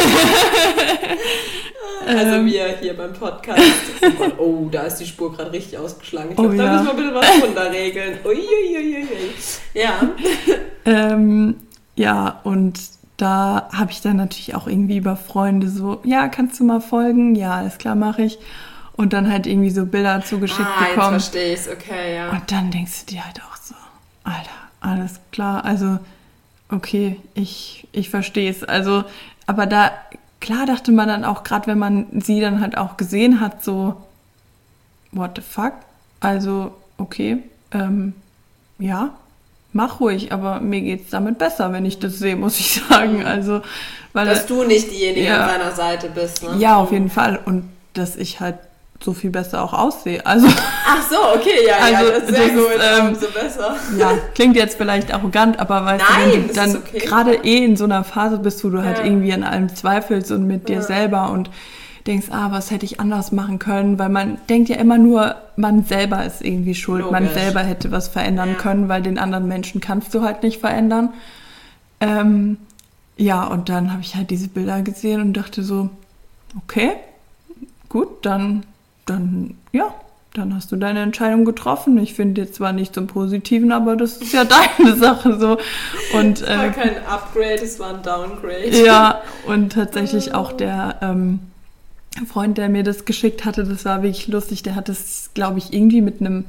Also wir hier beim Podcast. Oh, da ist die Spur gerade richtig ausgeschlagen. Ich glaube, da müssen wir ein bisschen was runterregeln. Uiuiuiui. Ja. Ja, und da habe ich dann natürlich auch irgendwie über Freunde so, ja, kannst du mal folgen? Ja, alles klar, mache ich. und dann halt irgendwie so Bilder zugeschickt bekommen. Jetzt verstehe ich's, okay, ja. Und dann denkst du dir halt auch so, Alter, alles klar, also okay, ich verstehe es. Also, aber da, klar dachte man dann auch, gerade wenn man sie dann halt auch gesehen hat, so, what the fuck? Also, okay, ja, mach ruhig, aber mir geht's damit besser, wenn ich das sehe, muss ich sagen. Also, weil, dass du nicht diejenige an seiner Seite bist, ne? Ja, auf jeden Fall. Und dass ich halt so viel besser auch aussehe. Also, ach so, okay, ja, also, das ist sehr gut, umso besser. Ja, klingt jetzt vielleicht arrogant, aber weißt Nein, du, wenn du dann okay. gerade in so einer Phase bist, wo du halt irgendwie an allem zweifelst und mit dir selber und denkst, was hätte ich anders machen können, weil man denkt ja immer nur, man selber ist irgendwie schuld, Logisch. Man selber hätte was verändern können, weil den anderen Menschen kannst du halt nicht verändern. Ja, und dann habe ich halt diese Bilder gesehen und dachte so, okay, gut, dann hast du deine Entscheidung getroffen. Ich finde jetzt zwar nicht zum Positiven, aber das ist ja deine Sache so. Und, es war kein Upgrade, es war ein Downgrade. Ja, und tatsächlich auch der Freund, der mir das geschickt hatte, das war wirklich lustig, der hat das, glaube ich, irgendwie mit einem,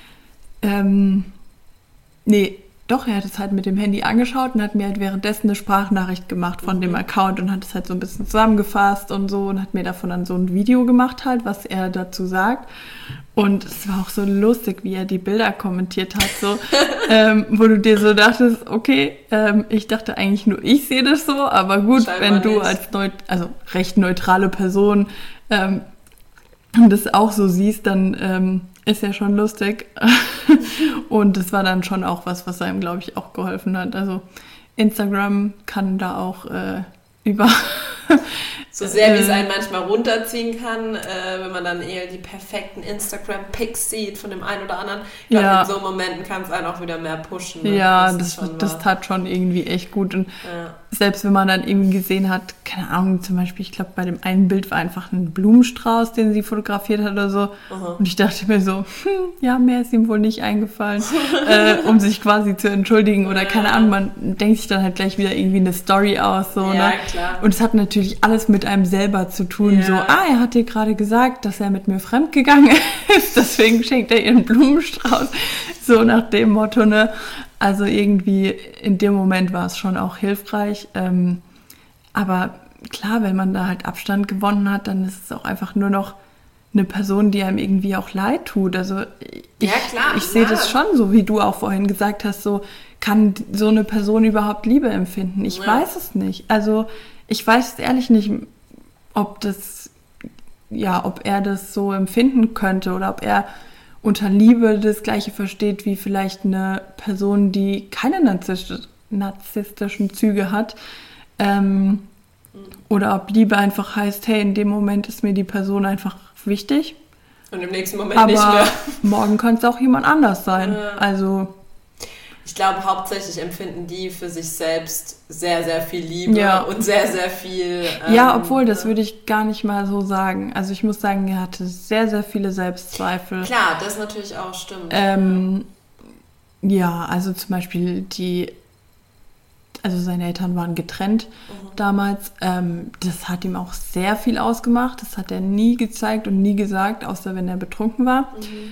er hat es halt mit dem Handy angeschaut und hat mir halt währenddessen eine Sprachnachricht gemacht von dem Account und hat es halt so ein bisschen zusammengefasst und so und hat mir davon dann so ein Video gemacht halt, was er dazu sagt. Und es war auch so lustig, wie er die Bilder kommentiert hat, so, wo du dir so dachtest, okay, ich dachte eigentlich nur, ich sehe das so, aber gut, scheinbar wenn du nicht. Als recht neutrale Person das auch so siehst, dann ist ja schon lustig. Und das war dann schon auch was einem, glaube ich, auch geholfen hat. Also Instagram kann da auch über... So sehr, wie es einen manchmal runterziehen kann, wenn man dann eher die perfekten Instagram-Pics sieht von dem einen oder anderen. Ich glaube, in so Momenten kann es einen auch wieder mehr pushen. Ne? Ja, das tat schon irgendwie echt gut. Und selbst wenn man dann eben gesehen hat, keine Ahnung, zum Beispiel, ich glaube, bei dem einen Bild war einfach ein Blumenstrauß, den sie fotografiert hat oder so. Und ich dachte mir so, mehr ist ihm wohl nicht eingefallen, um sich quasi zu entschuldigen. Oder keine Ahnung, man denkt sich dann halt gleich wieder irgendwie eine Story aus. So, ja, ne? Klar. Und es hat natürlich alles mit einem selber zu tun. So, er hat dir gerade gesagt, dass er mit mir fremdgegangen ist, deswegen schenkt er ihr einen Blumenstrauß. So nach dem Motto, ne? Also irgendwie in dem Moment war es schon auch hilfreich. Aber klar, wenn man da halt Abstand gewonnen hat, dann ist es auch einfach nur noch eine Person, die einem irgendwie auch leid tut. Also ich sehe das schon, so wie du auch vorhin gesagt hast, so kann so eine Person überhaupt Liebe empfinden? Ich weiß es nicht. Also ich weiß es ehrlich nicht, ob er das so empfinden könnte oder ob er unter Liebe das Gleiche versteht wie vielleicht eine Person, die keine narzisstischen Züge hat. Oder ob Liebe einfach heißt, hey, in dem Moment ist mir die Person einfach wichtig. Und im nächsten Moment nicht mehr. Aber morgen kann es auch jemand anders sein. Also... Ich glaube, hauptsächlich empfinden die für sich selbst sehr, sehr viel Liebe und sehr, sehr viel... obwohl, das würde ich gar nicht mal so sagen. Also ich muss sagen, er hatte sehr, sehr viele Selbstzweifel. Klar, das natürlich auch stimmt. Also zum Beispiel seine Eltern waren getrennt damals. Das hat ihm auch sehr viel ausgemacht. Das hat er nie gezeigt und nie gesagt, außer wenn er betrunken war.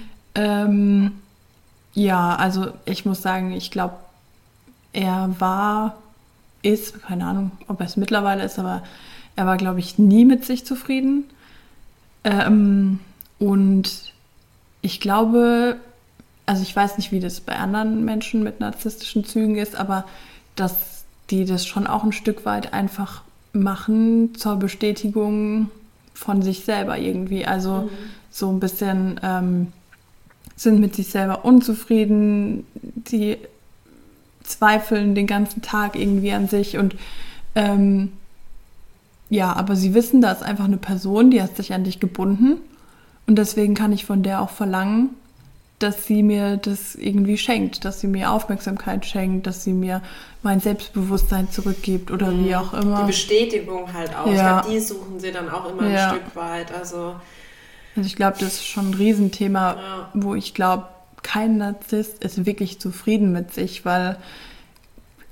Also ich muss sagen, ich glaube, keine Ahnung, ob er es mittlerweile ist, aber er war, glaube ich, nie mit sich zufrieden. Und ich glaube, also ich weiß nicht, wie das bei anderen Menschen mit narzisstischen Zügen ist, aber dass die das schon auch ein Stück weit einfach machen zur Bestätigung von sich selber irgendwie. Also so ein bisschen... sind mit sich selber unzufrieden, die zweifeln den ganzen Tag irgendwie an sich und aber sie wissen, da ist einfach eine Person, die hat sich an dich gebunden und deswegen kann ich von der auch verlangen, dass sie mir das irgendwie schenkt, dass sie mir Aufmerksamkeit schenkt, dass sie mir mein Selbstbewusstsein zurückgibt oder wie auch immer. Die Bestätigung halt auch. Ich glaube, die suchen sie dann auch immer ein Stück weit, Also ich glaube, das ist schon ein Riesenthema, wo ich glaube, kein Narzisst ist wirklich zufrieden mit sich, weil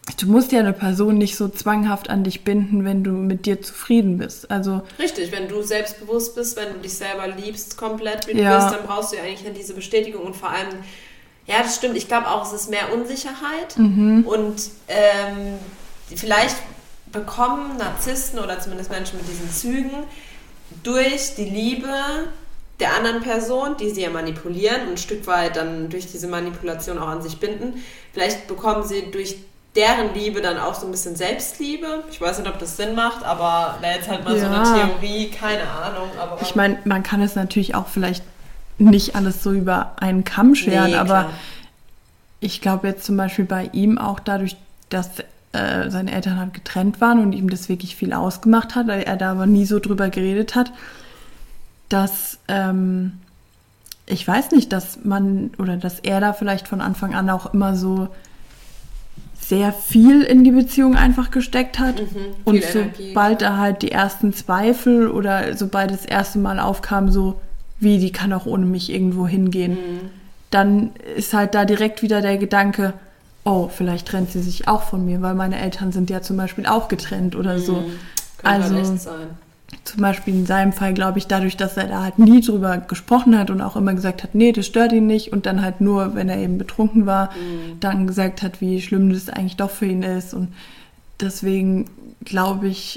du musst ja eine Person nicht so zwanghaft an dich binden, wenn du mit dir zufrieden bist. Also richtig, wenn du selbstbewusst bist, wenn du dich selber liebst komplett, wie du bist, dann brauchst du ja eigentlich diese Bestätigung und vor allem, ja, das stimmt, ich glaube auch, es ist mehr Unsicherheit und vielleicht bekommen Narzissten oder zumindest Menschen mit diesen Zügen durch die Liebe der anderen Person, die sie ja manipulieren und ein Stück weit dann durch diese Manipulation auch an sich binden, vielleicht bekommen sie durch deren Liebe dann auch so ein bisschen Selbstliebe. Ich weiß nicht, ob das Sinn macht, aber da jetzt halt mal so eine Theorie, keine Ahnung. Aber ich meine, man kann es natürlich auch vielleicht nicht alles so über einen Kamm scheren, aber ich glaube jetzt zum Beispiel bei ihm auch dadurch, dass seine Eltern halt getrennt waren und ihm das wirklich viel ausgemacht hat, er da aber nie so drüber geredet hat, dass ich weiß nicht, dass er da vielleicht von Anfang an auch immer so sehr viel in die Beziehung einfach gesteckt hat und sobald er halt die ersten Zweifel oder sobald das erste Mal aufkam, so wie, die kann auch ohne mich irgendwo hingehen, dann ist halt da direkt wieder der Gedanke, oh, vielleicht trennt sie sich auch von mir, weil meine Eltern sind ja zum Beispiel auch getrennt oder so. Könnte halt echt sein. Zum Beispiel in seinem Fall, glaube ich, dadurch, dass er da halt nie drüber gesprochen hat und auch immer gesagt hat, nee, das stört ihn nicht und dann halt nur, wenn er eben betrunken war, dann gesagt hat, wie schlimm das eigentlich doch für ihn ist und deswegen glaube ich,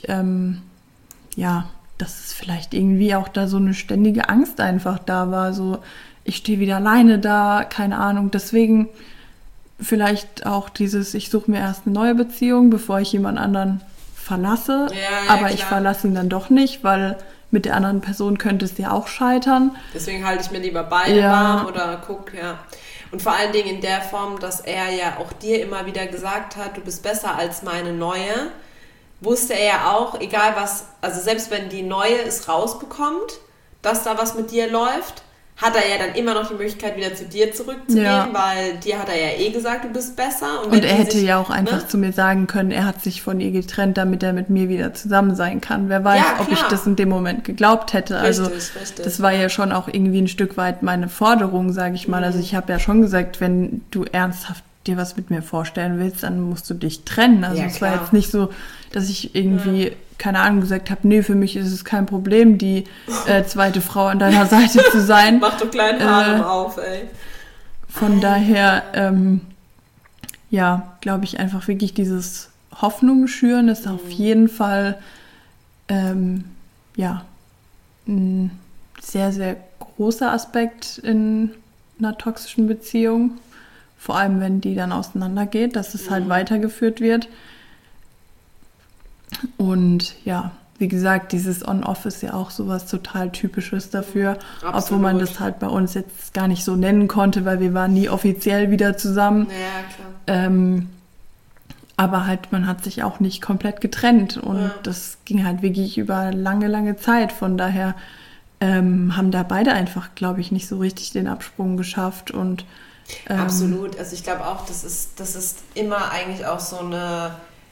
dass es vielleicht irgendwie auch da so eine ständige Angst einfach da war, so, ich stehe wieder alleine da, keine Ahnung, deswegen vielleicht auch dieses, ich suche mir erst eine neue Beziehung, bevor ich jemand anderen verlasse, aber klar. Ich verlasse ihn dann doch nicht, weil mit der anderen Person könnte es ja auch scheitern. Deswegen halte ich mir lieber beide warm oder guck, Und vor allen Dingen in der Form, dass er ja auch dir immer wieder gesagt hat, du bist besser als meine Neue, wusste er ja auch, egal was, also selbst wenn die Neue es rausbekommt, dass da was mit dir läuft, hat er ja dann immer noch die Möglichkeit, wieder zu dir zurückzugehen, weil dir hat er ja eh gesagt, du bist besser. Und er hätte ja auch einfach zu mir sagen können, er hat sich von ihr getrennt, damit er mit mir wieder zusammen sein kann. Wer weiß, ob ich das in dem Moment geglaubt hätte. Also das war ja schon auch irgendwie ein Stück weit meine Forderung, sage ich mal. Also ich habe ja schon gesagt, wenn du ernsthaft dir was mit mir vorstellen willst, dann musst du dich trennen. Also es war jetzt nicht so, dass ich irgendwie, keine Ahnung, gesagt habe, nee, für mich ist es kein Problem, die zweite Frau an deiner Seite zu sein. Mach doch kleinen Haaren auf, ey. Von daher, glaube ich einfach wirklich dieses Hoffnung schüren ist auf jeden Fall, ein sehr, sehr großer Aspekt in einer toxischen Beziehung. Vor allem, wenn die dann auseinandergeht, dass es halt weitergeführt wird. Und ja, wie gesagt, dieses On-Off ist ja auch sowas total Typisches dafür. Absolut. Obwohl man das halt bei uns jetzt gar nicht so nennen konnte, weil wir waren nie offiziell wieder zusammen. Ja, klar. Aber halt, man hat sich auch nicht komplett getrennt. Und das ging halt wirklich über lange, lange Zeit. Von daher haben da beide einfach, glaube ich, nicht so richtig den Absprung geschafft. Und absolut. Also ich glaube auch, das ist immer eigentlich auch so eine,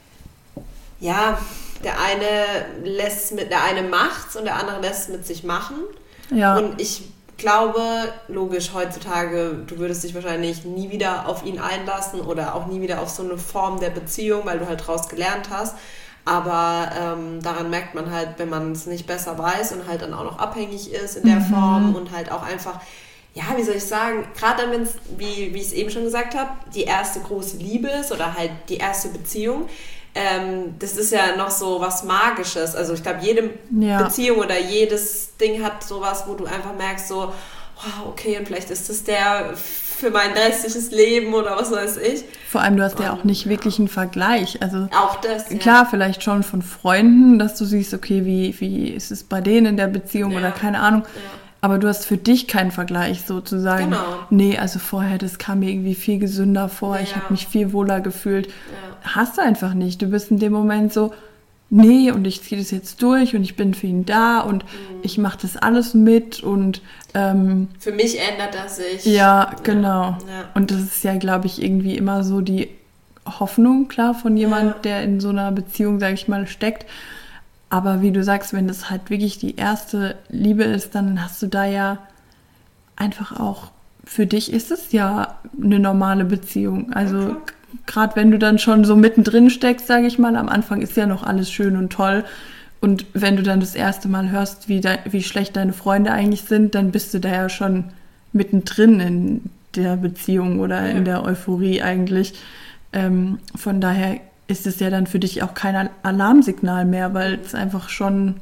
der eine macht's und der andere lässt es mit sich machen. Ja. Und ich glaube, logisch, heutzutage, du würdest dich wahrscheinlich nie wieder auf ihn einlassen oder auch nie wieder auf so eine Form der Beziehung, weil du halt draus gelernt hast. Aber daran merkt man halt, wenn man es nicht besser weiß und halt dann auch noch abhängig ist in der Form und halt auch einfach, wie soll ich sagen, gerade dann, wenn es, wie ich es eben schon gesagt habe, die erste große Liebe ist oder halt die erste Beziehung, das ist ja noch so was Magisches. Also ich glaube, jede Beziehung oder jedes Ding hat sowas, wo du einfach merkst so, wow, okay, und vielleicht ist das der für mein restliches Leben oder was weiß ich. Vor allem, du hast ja auch nicht wirklich einen Vergleich. Also auch das, klar, vielleicht schon von Freunden, dass du siehst, okay, wie ist es bei denen in der Beziehung oder keine Ahnung. Ja. Aber du hast für dich keinen Vergleich sozusagen. Genau. Nee, also vorher, das kam mir irgendwie viel gesünder vor. Ich habe mich viel wohler gefühlt. Ja. Hast du einfach nicht. Du bist in dem Moment so, nee, und ich ziehe das jetzt durch und ich bin für ihn da und ich mache das alles mit und für mich ändert das sich. Ja, genau. Ja. Und das ist ja, glaube ich, irgendwie immer so die Hoffnung, klar, von jemand, der in so einer Beziehung, sage ich mal, steckt. Aber wie du sagst, wenn das halt wirklich die erste Liebe ist, dann hast du da ja einfach auch, für dich ist es ja eine normale Beziehung. Also gerade wenn du dann schon so mittendrin steckst, sage ich mal, am Anfang ist ja noch alles schön und toll. Und wenn du dann das erste Mal hörst, wie schlecht deine Freunde eigentlich sind, dann bist du da ja schon mittendrin in der Beziehung oder in der Euphorie eigentlich. Von daher ist es ja dann für dich auch kein Alarmsignal mehr, weil es einfach schon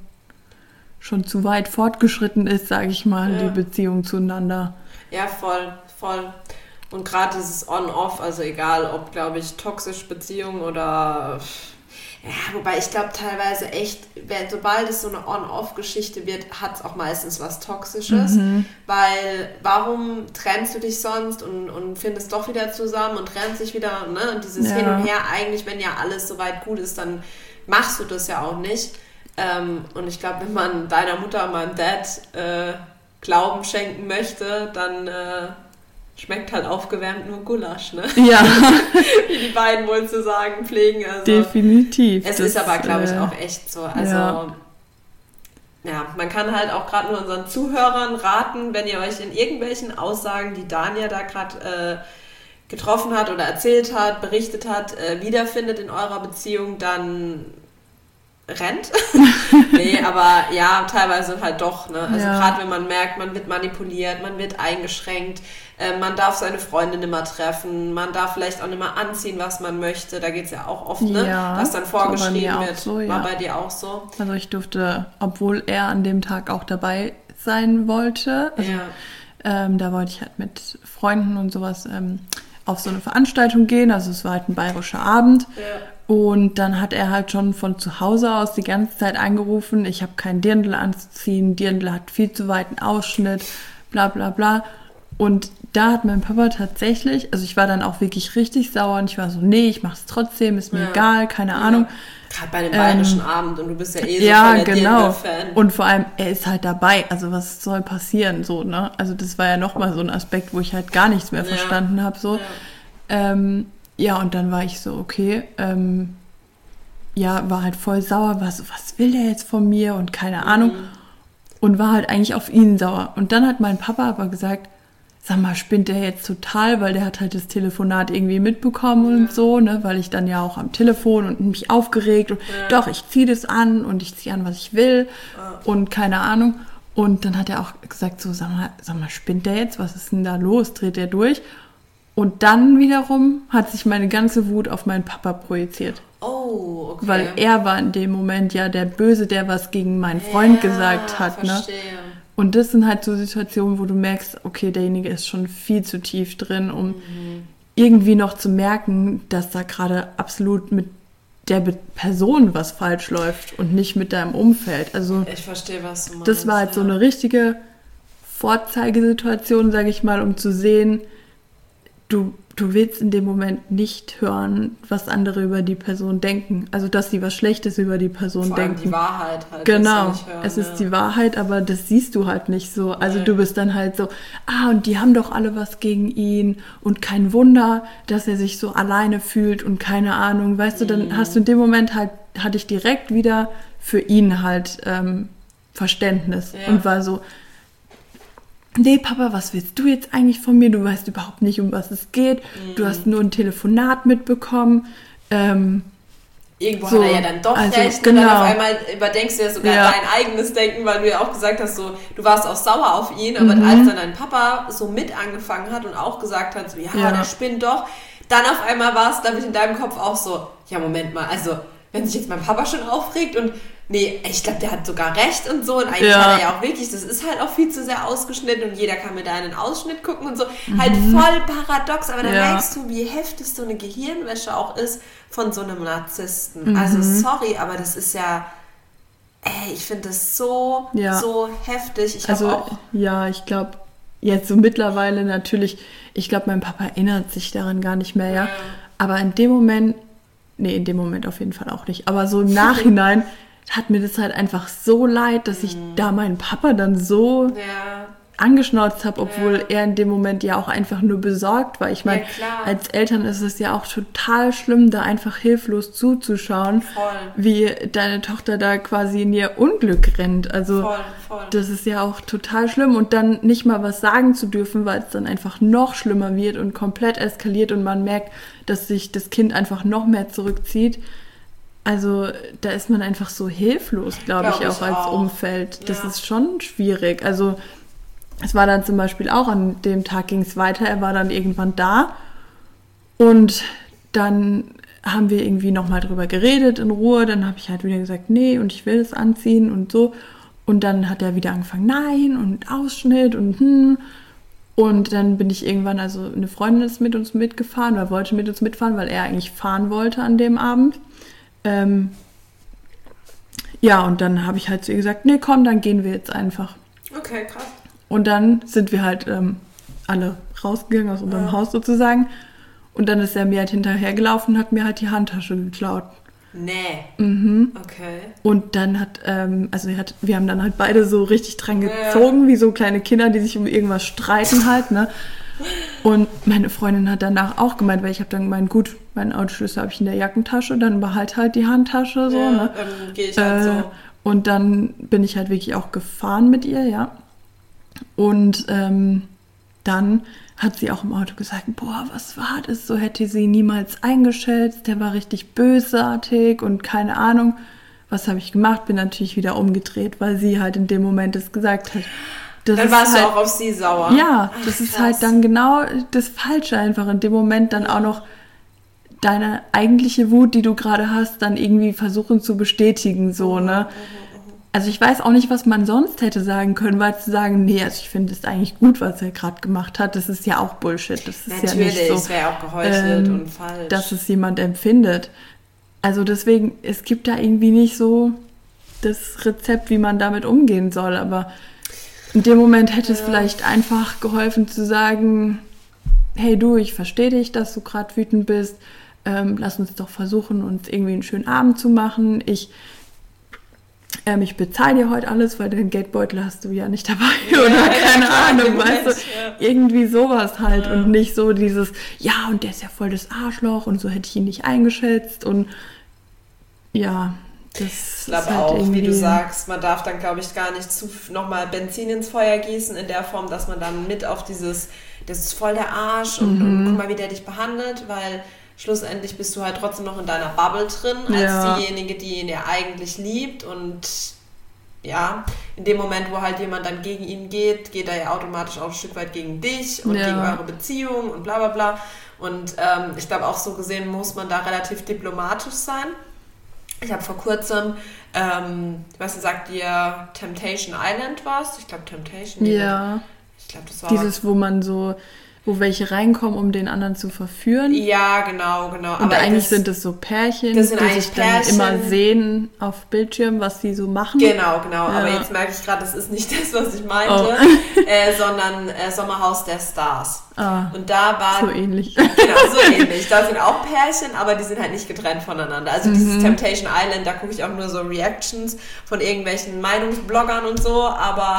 zu weit fortgeschritten ist, sage ich mal, die Beziehung zueinander. Ja, voll. Und gerade dieses On-Off, also egal, ob, glaube ich, toxische Beziehung oder... Ja, wobei ich glaube teilweise echt, sobald es so eine On-Off-Geschichte wird, hat es auch meistens was Toxisches. Weil warum trennst du dich sonst und findest doch wieder zusammen und trennst dich wieder, ne? Und dieses Hin und Her, eigentlich, wenn ja alles soweit gut ist, dann machst du das ja auch nicht. Und ich glaube, wenn man deiner Mutter und meinem Dad Glauben schenken möchte, dann schmeckt halt aufgewärmt nur Gulasch, ne? Ja. Wie die beiden wohl zu sagen pflegen. Also, definitiv. Es ist aber, glaube ich, auch echt so. Also, ja, man kann halt auch gerade nur unseren Zuhörern raten, wenn ihr euch in irgendwelchen Aussagen, die Dania da gerade getroffen hat oder erzählt hat, berichtet hat, wiederfindet in eurer Beziehung, dann rennt. Nee, aber ja, teilweise halt doch. Ne? Also gerade wenn man merkt, man wird manipuliert, man wird eingeschränkt, man darf seine Freunde nicht mehr treffen, man darf vielleicht auch nicht mehr anziehen, was man möchte. Da geht es ja auch oft, ne? Was dann vorgeschrieben wird. So, war bei dir auch so? Also ich durfte, obwohl er an dem Tag auch dabei sein wollte, also, da wollte ich halt mit Freunden und sowas auf so eine Veranstaltung gehen. Also es war halt ein bayerischer Abend. Ja. Und dann hat er halt schon von zu Hause aus die ganze Zeit angerufen, ich habe keinen Dirndl anzuziehen, Dirndl hat viel zu weiten Ausschnitt, bla bla bla. Und da hat mein Papa tatsächlich, also ich war dann auch wirklich richtig sauer und ich war so, nee, ich mach's trotzdem, ist mir egal, keine Ahnung. Gerade bei dem bayerischen Abend und du bist ja so voll der Dirndl-Fan. Und vor allem, er ist halt dabei, also was soll passieren, so, ne? Also das war ja nochmal so ein Aspekt, wo ich halt gar nichts mehr verstanden habe, so. Ja. Und dann war ich so, okay, war halt voll sauer, was will der jetzt von mir und keine Ahnung. Und war halt eigentlich auf ihn sauer. Und dann hat mein Papa aber gesagt, sag mal, spinnt der jetzt total, weil der hat halt das Telefonat irgendwie mitbekommen und so, ne, weil ich dann ja auch am Telefon und mich aufgeregt und doch, ich ziehe das an und ich ziehe an, was ich will und keine Ahnung. Und dann hat er auch gesagt, so, sag mal, spinnt der jetzt? Was ist denn da los? Dreht der durch? Und dann wiederum hat sich meine ganze Wut auf meinen Papa projiziert. Oh, okay. Weil er war in dem Moment ja der Böse, der was gegen meinen Freund gesagt hat. Verstehe. Ne? Und das sind halt so Situationen, wo du merkst, okay, derjenige ist schon viel zu tief drin, um irgendwie noch zu merken, dass da gerade absolut mit der Person was falsch läuft und nicht mit deinem Umfeld. Also ich verstehe, was du meinst. Das war halt so eine richtige Vorzeigesituation, sage ich mal, um zu sehen, du willst in dem Moment nicht hören, was andere über die Person denken. Also, dass sie was Schlechtes über die Person vor allem denken. Die Wahrheit halt. Genau, nicht hören, es ist die Wahrheit, aber das siehst du halt nicht so. Also du bist dann halt so, und die haben doch alle was gegen ihn und kein Wunder, dass er sich so alleine fühlt und keine Ahnung. Weißt du, dann hast du in dem Moment halt, hatte ich direkt wieder für ihn halt Verständnis und war so, nee, Papa, was willst du jetzt eigentlich von mir? Du weißt überhaupt nicht, um was es geht. Du hast nur ein Telefonat mitbekommen. Irgendwo hat er ja dann doch recht. Genau. Und dann auf einmal überdenkst du ja sogar dein eigenes Denken, weil du ja auch gesagt hast, so, du warst auch sauer auf ihn, aber als dann dein Papa so mit angefangen hat und auch gesagt hat, so, der spinnt doch, dann auf einmal war es, glaube ich, in deinem Kopf auch so, ja, Moment mal, also, wenn sich jetzt mein Papa schon aufregt und nee, ich glaube, der hat sogar recht und so. Und eigentlich hat er ja auch wirklich, das ist halt auch viel zu sehr ausgeschnitten und jeder kann mir da einen Ausschnitt gucken und so. Halt voll paradox, aber dann merkst du, wie heftig so eine Gehirnwäsche auch ist von so einem Narzissten. Also sorry, aber das ist ja, ich finde das so heftig. Ich glaube, jetzt so mittlerweile natürlich, ich glaube, mein Papa erinnert sich daran gar nicht mehr, aber in dem Moment auf jeden Fall auch nicht, aber so im Nachhinein hat mir das halt einfach so leid, dass ich da meinen Papa dann so angeschnauzt habe, obwohl er in dem Moment ja auch einfach nur besorgt war. Ich meine, als Eltern ist es ja auch total schlimm, da einfach hilflos zuzuschauen, wie deine Tochter da quasi in ihr Unglück rennt. Also das ist ja auch total schlimm und dann nicht mal was sagen zu dürfen, weil es dann einfach noch schlimmer wird und komplett eskaliert und man merkt, dass sich das Kind einfach noch mehr zurückzieht. Also da ist man einfach so hilflos, glaube ich, auch als Umfeld. Das ist schon schwierig. Also es war dann zum Beispiel auch, an dem Tag ging es weiter, er war dann irgendwann da und dann haben wir irgendwie nochmal drüber geredet in Ruhe, dann habe ich halt wieder gesagt, nee und ich will das anziehen und so und dann hat er wieder angefangen, nein und Ausschnitt und dann bin ich irgendwann, also eine Freundin ist mit uns mitgefahren oder wollte mit uns mitfahren, weil er eigentlich fahren wollte an dem Abend. Ja, und dann habe ich halt zu ihr gesagt, nee, komm, dann gehen wir jetzt einfach. Okay, krass. Und dann sind wir halt alle rausgegangen aus unserem Haus sozusagen. Und dann ist er mir halt hinterhergelaufen und hat mir halt die Handtasche geklaut. Nee. Okay. Und dann wir haben dann halt beide so richtig dran gezogen, wie so kleine Kinder, die sich um irgendwas streiten halt, ne? Und meine Freundin hat danach auch gemeint, weil ich habe dann gemeint, gut, meinen Autoschlüssel habe ich in der Jackentasche, dann behalt halt die Handtasche so, ne? Dann gehe ich halt so. Und dann bin ich halt wirklich auch gefahren mit ihr, ja. Und dann hat sie auch im Auto gesagt, boah, was war das? So hätte sie niemals eingeschätzt, der war richtig bösartig und keine Ahnung. Was habe ich gemacht? Bin natürlich wieder umgedreht, weil sie halt in dem Moment das gesagt hat. Dann warst du auch auf sie sauer. Ja, das ist halt dann genau das Falsche einfach. In dem Moment dann auch noch deine eigentliche Wut, die du gerade hast, dann irgendwie versuchen zu bestätigen, so, ne? Also ich weiß auch nicht, was man sonst hätte sagen können, weil zu sagen, nee, also ich finde es eigentlich gut, was er gerade gemacht hat, das ist ja auch Bullshit. Das ist natürlich, ja nicht so, das wäre auch geheuchelt und falsch. Dass es jemand empfindet. Also deswegen, es gibt da irgendwie nicht so das Rezept, wie man damit umgehen soll, aber in dem Moment hätte es vielleicht einfach geholfen zu sagen, hey du, ich verstehe dich, dass du gerade wütend bist, lass uns doch versuchen, uns irgendwie einen schönen Abend zu machen. Ich bezahle dir heute alles, weil den Geldbeutel hast du ja nicht dabei oder keine Ahnung, weißt du, irgendwie sowas halt und nicht so dieses, ja und der ist ja voll das Arschloch und so hätte ich ihn nicht eingeschätzt und ja, das ich glaube halt auch, wie du sagst, man darf dann, glaube ich, gar nicht nochmal Benzin ins Feuer gießen in der Form, dass man dann mit auf das ist voll der Arsch und guck mal, wie der dich behandelt, weil schlussendlich bist du halt trotzdem noch in deiner Bubble drin, als diejenige, die ihn ja eigentlich liebt und ja, in dem Moment, wo halt jemand dann gegen ihn geht er ja automatisch auch ein Stück weit gegen dich und gegen eure Beziehung und bla bla bla und ich glaube auch so gesehen muss man da relativ diplomatisch sein. Ich habe vor kurzem, ich weiß nicht, sagt ihr Temptation Island was? Ich glaube Temptation. Ja. Ich glaube, das war dieses, wo welche reinkommen, um den anderen zu verführen. Ja, genau. Und aber eigentlich sind es so Pärchen, die sich dann immer sehen auf Bildschirm, was sie so machen. Genau. Ja. Aber jetzt merke ich gerade, das ist nicht das, was ich meinte, sondern Sommerhaus der Stars. Und da war... So ähnlich. Genau, so ähnlich. Da sind auch Pärchen, aber die sind halt nicht getrennt voneinander. Also dieses Temptation Island, da gucke ich auch nur so Reactions von irgendwelchen Meinungsbloggern und so, aber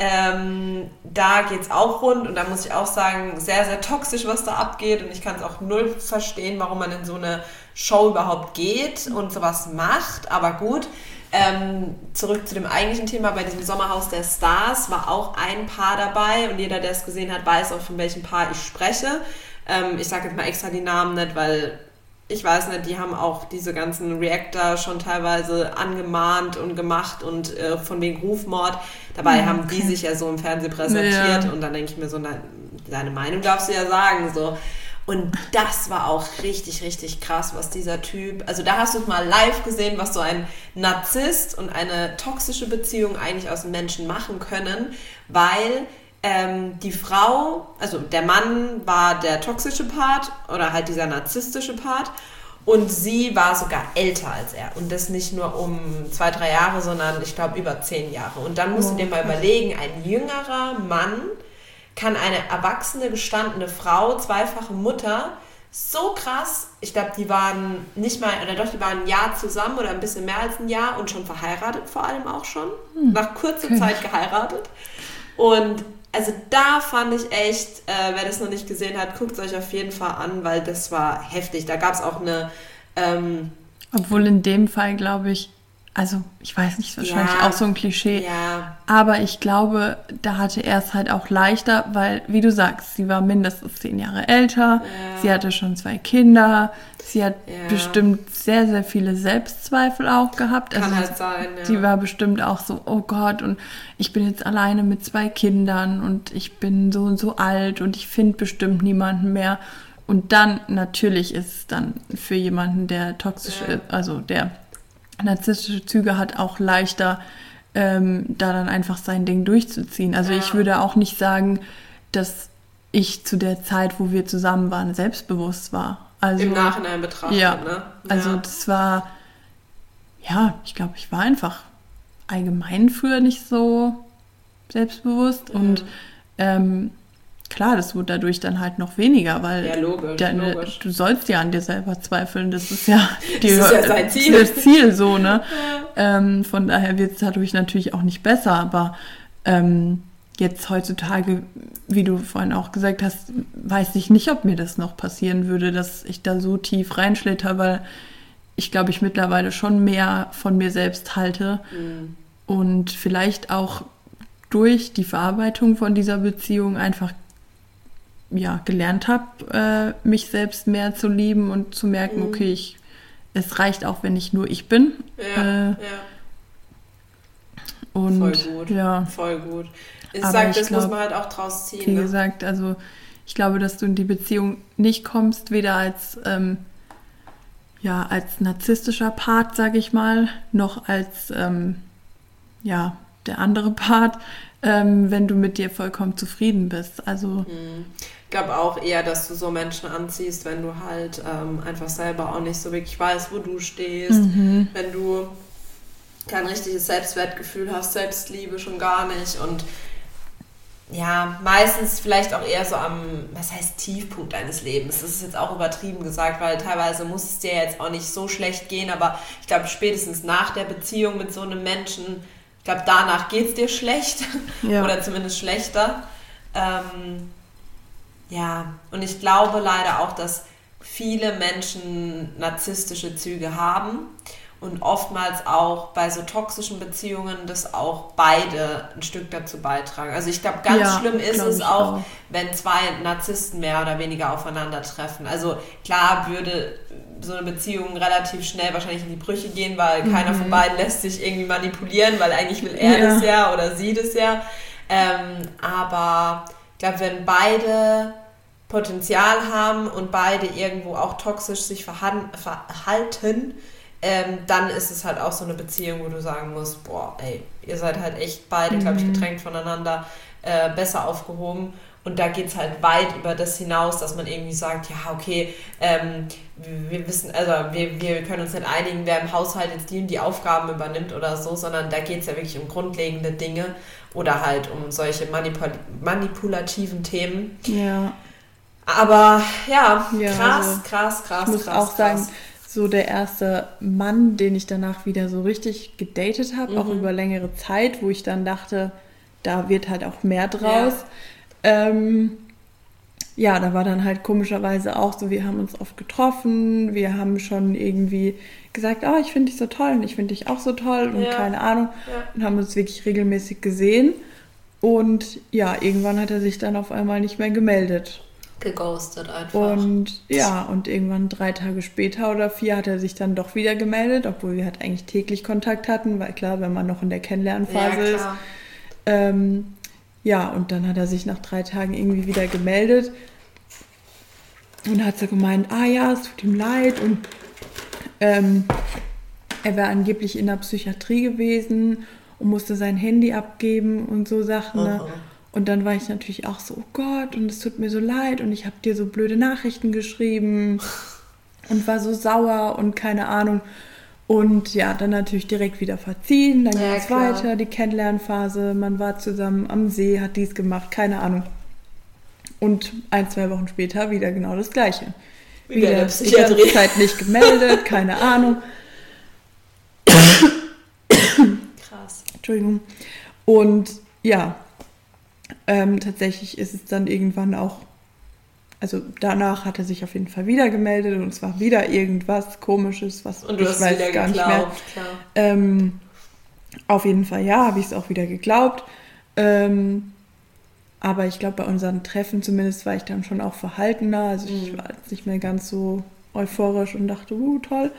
da geht's auch rund und da muss ich auch sagen, sehr, sehr toxisch, was da abgeht und ich kann es auch null verstehen, warum man in so eine Show überhaupt geht und sowas macht, aber gut. Zurück zu dem eigentlichen Thema, bei diesem Sommerhaus der Stars war auch ein Paar dabei und jeder, der es gesehen hat, weiß auch, von welchem Paar ich spreche. Ich sage jetzt mal extra die Namen nicht, weil ich weiß nicht, die haben auch diese ganzen Reactor schon teilweise angemahnt und gemacht und von wegen Rufmord. Dabei haben die sich ja so im Fernsehen präsentiert und dann denke ich mir so, deine Meinung darfst du ja sagen, so. Und das war auch richtig, richtig krass, was dieser Typ, also da hast du mal live gesehen, was so ein Narzisst und eine toxische Beziehung eigentlich aus dem Menschen machen können, weil die Frau, also der Mann war der toxische Part oder halt dieser narzisstische Part und sie war sogar älter als er und das nicht nur um 2-3 Jahre, sondern ich glaube über 10 Jahre. Und dann musst du dir mal überlegen, ein jüngerer Mann kann eine erwachsene, gestandene Frau, zweifache Mutter, so krass, ich glaube, die waren nicht mal, oder doch, die waren ein Jahr zusammen oder ein bisschen mehr als ein Jahr und schon verheiratet vor allem auch schon, nach kurzer Zeit geheiratet. Und also da fand ich echt, wer das noch nicht gesehen hat, guckt es euch auf jeden Fall an, weil das war heftig. Da gab es auch eine... Obwohl in dem Fall, glaube ich, also ich weiß nicht, wahrscheinlich auch so ein Klischee, aber ich glaube, da hatte er es halt auch leichter, weil, wie du sagst, sie war mindestens 10 Jahre älter, sie hatte schon 2 Kinder, sie hat bestimmt sehr, sehr viele Selbstzweifel auch gehabt. Kann halt sein, Sie war bestimmt auch so, oh Gott, und ich bin jetzt alleine mit 2 Kindern und ich bin so und so alt und ich finde bestimmt niemanden mehr. Und dann, natürlich ist es dann für jemanden, der toxische, also der narzisstische Züge hat, auch leichter, da dann einfach sein Ding durchzuziehen. Also ich würde auch nicht sagen, dass ich zu der Zeit, wo wir zusammen waren, selbstbewusst war. Also, im Nachhinein betrachtet, ne? Also das war, ich glaube, ich war einfach allgemein früher nicht so selbstbewusst und klar, das wurde dadurch dann halt noch weniger, weil logisch. Du sollst ja an dir selber zweifeln, das ist ja, sein Ziel. Das Ziel so, ne? Von daher wird es dadurch natürlich auch nicht besser, aber jetzt heutzutage, wie du vorhin auch gesagt hast, weiß ich nicht, ob mir das noch passieren würde, dass ich da so tief reinschlitter, weil ich glaube, ich mittlerweile schon mehr von mir selbst halte und vielleicht auch durch die Verarbeitung von dieser Beziehung einfach gelernt habe, mich selbst mehr zu lieben und zu merken, okay, es reicht auch, wenn ich nur ich bin. Und voll gut, voll gut. Ich sage, das muss man halt auch draus ziehen. Wie gesagt, also ich glaube, dass du in die Beziehung nicht kommst, weder als als narzisstischer Part, sage ich mal, noch als der andere Part, wenn du mit dir vollkommen zufrieden bist. Also ich glaube auch eher, dass du so Menschen anziehst, wenn du halt einfach selber auch nicht so wirklich weißt, wo du stehst, wenn du kein richtiges Selbstwertgefühl hast, Selbstliebe schon gar nicht und meistens vielleicht auch eher so am, was heißt Tiefpunkt deines Lebens. Das ist jetzt auch übertrieben gesagt, weil teilweise muss es dir jetzt auch nicht so schlecht gehen, aber ich glaube spätestens nach der Beziehung mit so einem Menschen, ich glaube danach geht es dir schlecht oder zumindest schlechter. Und ich glaube leider auch, dass viele Menschen narzisstische Züge haben und oftmals auch bei so toxischen Beziehungen, dass auch beide ein Stück dazu beitragen. Also ich glaube, ganz schlimm ist es auch, wenn 2 Narzissten mehr oder weniger aufeinandertreffen. Also klar würde so eine Beziehung relativ schnell wahrscheinlich in die Brüche gehen, weil keiner von beiden lässt sich irgendwie manipulieren, weil eigentlich will er das ja oder sie das ja. Aber ich glaube, wenn beide Potenzial haben und beide irgendwo auch toxisch sich verhalten, dann ist es halt auch so eine Beziehung, wo du sagen musst, boah, ey, ihr seid halt echt beide, glaube ich, getrennt voneinander, besser aufgehoben. Und da geht es halt weit über das hinaus, dass man irgendwie sagt, ja, okay, wir wissen, also wir können uns nicht einigen, wer im Haushalt jetzt die Aufgaben übernimmt oder so, sondern da geht es ja wirklich um grundlegende Dinge oder halt um solche manipulativen Themen. Ja. Aber krass. Ich muss auch sagen, so der erste Mann, den ich danach wieder so richtig gedatet habe, auch über längere Zeit, wo ich dann dachte, da wird halt auch mehr draus. Da war dann halt komischerweise auch so, wir haben uns oft getroffen, wir haben schon irgendwie gesagt, oh, ich finde dich so toll und ich finde dich auch so toll und keine Ahnung, und haben uns wirklich regelmäßig gesehen und irgendwann hat er sich dann auf einmal nicht mehr gemeldet. Geghostet einfach. Und und irgendwann 3 Tage später oder 4 hat er sich dann doch wieder gemeldet, obwohl wir halt eigentlich täglich Kontakt hatten, weil klar, wenn man noch in der Kennenlernphase ist. Und dann hat er sich nach 3 Tagen irgendwie wieder gemeldet und hat so gemeint, es tut ihm leid und er wäre angeblich in der Psychiatrie gewesen und musste sein Handy abgeben und so Sachen. Ne? Und dann war ich natürlich auch so, oh Gott, und es tut mir so leid und ich habe dir so blöde Nachrichten geschrieben und war so sauer und keine Ahnung. Und dann natürlich direkt wieder verziehen, dann ging es weiter, die Kennenlernphase, man war zusammen am See, hat dies gemacht, keine Ahnung. Und 1-2 Wochen später wieder genau das Gleiche. Wieder die ganze Zeit nicht gemeldet, keine Ahnung. Krass. Entschuldigung. Und Tatsächlich ist es dann irgendwann auch, also danach hat er sich auf jeden Fall wieder gemeldet und es war wieder irgendwas Komisches, was und du ich hast weiß wieder gar geglaubt, nicht mehr. klar. Auf jeden Fall ja, habe ich es auch wieder geglaubt. Aber ich glaube, bei unseren Treffen zumindest war ich dann schon auch verhaltener. Also ich war jetzt nicht mehr ganz so euphorisch und dachte, toll.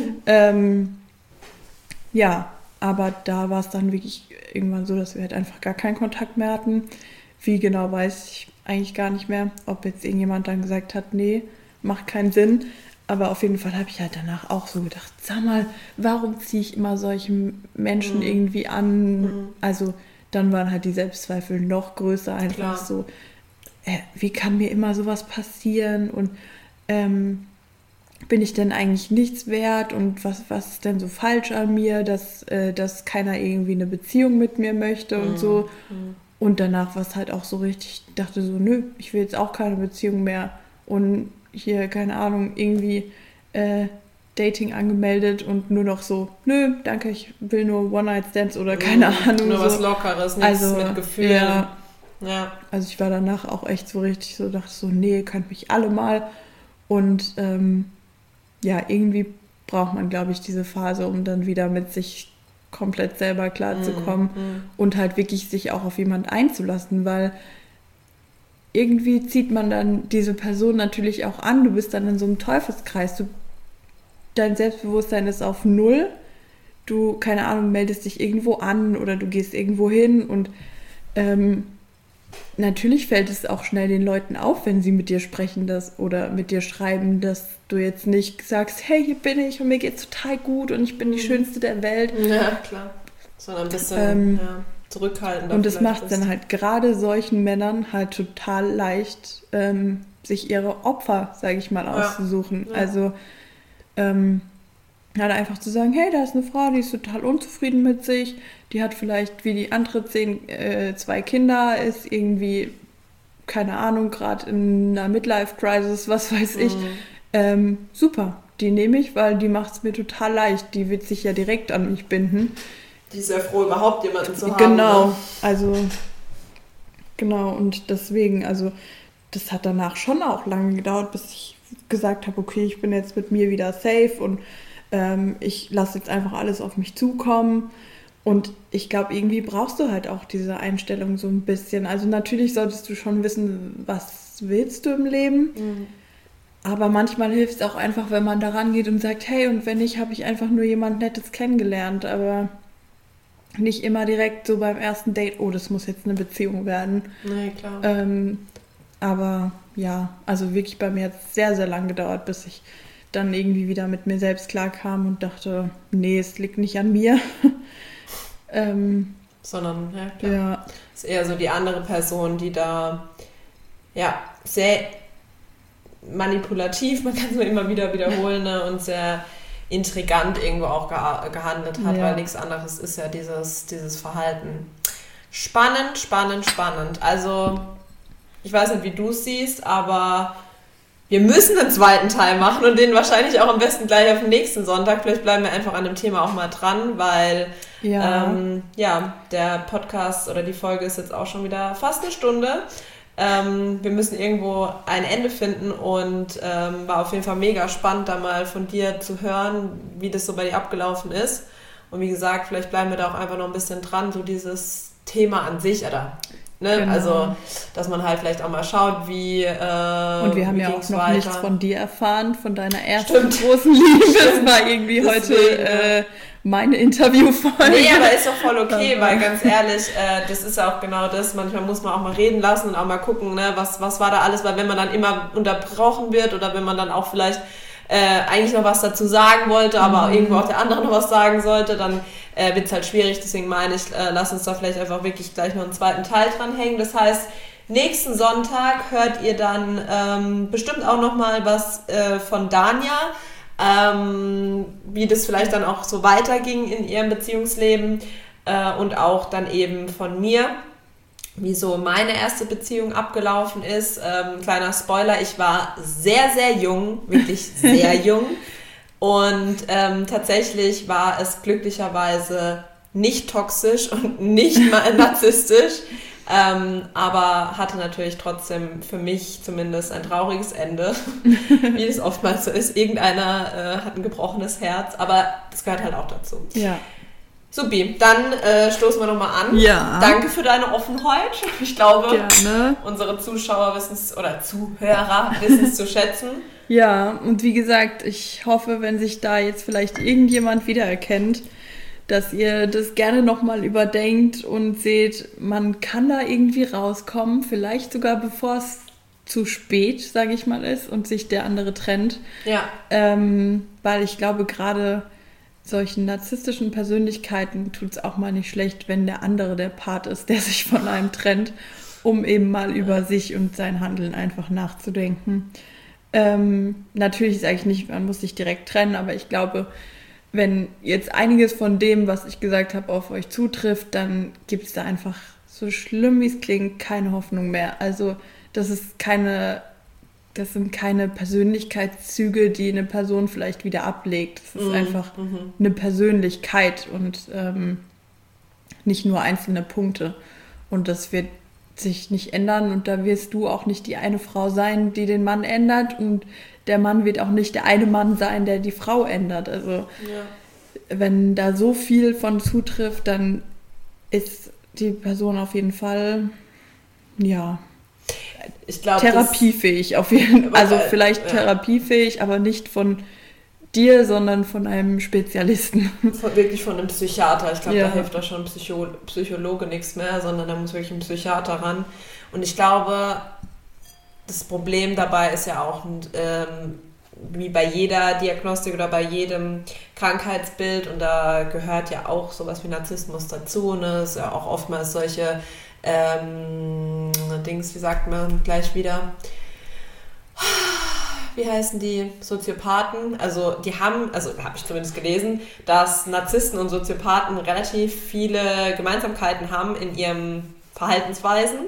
Ja, aber da war es dann wirklich irgendwann so, dass wir halt einfach gar keinen Kontakt mehr hatten. Wie genau, weiß ich eigentlich gar nicht mehr, ob jetzt irgendjemand dann gesagt hat, nee, macht keinen Sinn. Aber auf jeden Fall habe ich halt danach auch so gedacht, sag mal, warum ziehe ich immer solche Menschen irgendwie an? Also dann waren halt die Selbstzweifel noch größer, einfach Klar. so, wie kann mir immer sowas passieren und bin ich denn eigentlich nichts wert und was ist denn so falsch an mir, dass keiner irgendwie eine Beziehung mit mir möchte und so. Und danach war es halt auch so richtig, ich dachte so, nö, ich will jetzt auch keine Beziehung mehr und hier, keine Ahnung, irgendwie Dating angemeldet und nur noch so, nö, danke, ich will nur One-Night-Stands oder keine Ahnung. Nur so. was Lockeres, nichts Also, mit Gefühlen. Ja. Also ich war danach auch echt so richtig so, dachte so, nee, könnt mich alle mal. Und ja, irgendwie braucht man, glaube ich, diese Phase, um dann wieder mit sich komplett selber klarzukommen und halt wirklich sich auch auf jemand einzulassen, weil irgendwie zieht man dann diese Person natürlich auch an, du bist dann in so einem Teufelskreis, dein Selbstbewusstsein ist auf 0, du, keine Ahnung, meldest dich irgendwo an oder du gehst irgendwo hin und natürlich fällt es auch schnell den Leuten auf, wenn sie mit dir sprechen oder mit dir schreiben, dass du jetzt nicht sagst, hey, hier bin ich und mir geht's total gut und ich bin die Schönste der Welt. Ja, klar. Sondern ein bisschen zurückhaltender. Und das macht dann halt gerade solchen Männern halt total leicht, sich ihre Opfer, sage ich mal, auszusuchen. Ja. Also halt einfach zu sagen, hey, da ist eine Frau, die ist total unzufrieden mit sich, die hat vielleicht wie die andere 2 Kinder, ist irgendwie, keine Ahnung, gerade in einer Midlife-Crisis, was weiß ich. Super, die nehme ich, weil die macht es mir total leicht. Die wird sich ja direkt an mich binden. Die ist ja froh, überhaupt jemanden zu haben. Genau, ne? Also genau, und deswegen, also das hat danach schon auch lange gedauert, bis ich gesagt habe, okay, ich bin jetzt mit mir wieder safe und ich lasse jetzt einfach alles auf mich zukommen. Und ich glaube, irgendwie brauchst du halt auch diese Einstellung so ein bisschen. Also natürlich solltest du schon wissen, was willst du im Leben. Aber manchmal hilft es auch einfach, wenn man da rangeht und sagt, hey, und wenn nicht, habe ich einfach nur jemand Nettes kennengelernt. Aber nicht immer direkt so beim ersten Date, oh, das muss jetzt eine Beziehung werden. Nee, klar. Aber ja, also wirklich bei mir hat es sehr, sehr lang gedauert, bis ich dann irgendwie wieder mit mir selbst klarkam und dachte, nee, es liegt nicht an mir. Sondern, ja, klar. Ja. Ist eher so die andere Person, die da sehr manipulativ, man kann es nur immer wieder wiederholen, ne, und sehr intrigant irgendwo auch gehandelt hat, weil nichts anderes ist ja dieses Verhalten. Spannend. Also, ich weiß nicht, wie du es siehst, aber wir müssen einen zweiten Teil machen und den wahrscheinlich auch am besten gleich auf den nächsten Sonntag. Vielleicht bleiben wir einfach an dem Thema auch mal dran, weil der Podcast oder die Folge ist jetzt auch schon wieder fast eine Stunde. Wir müssen irgendwo ein Ende finden und war auf jeden Fall mega spannend, da mal von dir zu hören, wie das so bei dir abgelaufen ist. Und wie gesagt, vielleicht bleiben wir da auch einfach noch ein bisschen dran, so dieses Thema an sich, oder? Ne? Genau. Also, dass man halt vielleicht auch mal schaut, wie und wir haben ja auch noch nichts von dir erfahren, von deiner ersten großen Liebe. Das war irgendwie deswegen, heute meine Interviewfolge. Nee, aber ist doch voll okay, weil ganz ehrlich, das ist ja auch genau das, manchmal muss man auch mal reden lassen und auch mal gucken, ne, was war da alles, weil wenn man dann immer unterbrochen wird oder wenn man dann auch vielleicht eigentlich noch was dazu sagen wollte, aber irgendwo auch der andere noch was sagen sollte, dann wird es halt schwierig. Deswegen meine ich, lass uns da vielleicht einfach wirklich gleich noch einen zweiten Teil dranhängen. Das heißt, nächsten Sonntag hört ihr dann bestimmt auch nochmal was von Dania, wie das vielleicht dann auch so weiterging in ihrem Beziehungsleben und auch dann eben von mir, wie so meine erste Beziehung abgelaufen ist. Kleiner Spoiler, ich war sehr, sehr jung, wirklich sehr jung. Und tatsächlich war es glücklicherweise nicht toxisch und nicht mal narzisstisch. Aber hatte natürlich trotzdem für mich zumindest ein trauriges Ende, wie es oftmals so ist. Irgendeiner hat ein gebrochenes Herz, aber das gehört halt auch dazu. Ja. Supi, dann stoßen wir nochmal an. Ja. Danke für deine Offenheit. Ich glaube, Gerne. unsere Zuschauer Zuhörer wissen es zu schätzen. Ja, und wie gesagt, ich hoffe, wenn sich da jetzt vielleicht irgendjemand wiedererkennt, dass ihr das gerne nochmal überdenkt und seht, man kann da irgendwie rauskommen, vielleicht sogar bevor es zu spät, sage ich mal, ist und sich der andere trennt. Ja. Weil ich glaube, gerade solchen narzisstischen Persönlichkeiten tut es auch mal nicht schlecht, wenn der andere der Part ist, der sich von einem trennt, um eben mal über sich und sein Handeln einfach nachzudenken. Natürlich sage ich nicht, man muss sich direkt trennen, aber ich glaube, wenn jetzt einiges von dem, was ich gesagt habe, auf euch zutrifft, dann gibt es da einfach, so schlimm wie es klingt, keine Hoffnung mehr. Also das sind keine Persönlichkeitszüge, die eine Person vielleicht wieder ablegt. Das ist einfach eine Persönlichkeit und nicht nur einzelne Punkte. Und das wird sich nicht ändern und da wirst du auch nicht die eine Frau sein, die den Mann ändert und der Mann wird auch nicht der eine Mann sein, der die Frau ändert. Also wenn da so viel von zutrifft, dann ist die Person auf jeden Fall, ja, ich glaub, therapiefähig auf jeden Fall. Also vielleicht therapiefähig, aber nicht von dir, sondern von einem Spezialisten. Wirklich von einem Psychiater. Ich glaube, da hilft auch schon Psychologe nichts mehr, sondern da muss wirklich ein Psychiater ran. Und ich glaube, das Problem dabei ist ja auch, wie bei jeder Diagnostik oder bei jedem Krankheitsbild, und da gehört ja auch sowas wie Narzissmus dazu, ne? Es ist ja auch oftmals solche Dings, wie sagt man gleich wieder, wie heißen die, Soziopathen, also die haben, also habe ich zumindest gelesen, dass Narzissten und Soziopathen relativ viele Gemeinsamkeiten haben in ihrem Verhaltensweisen.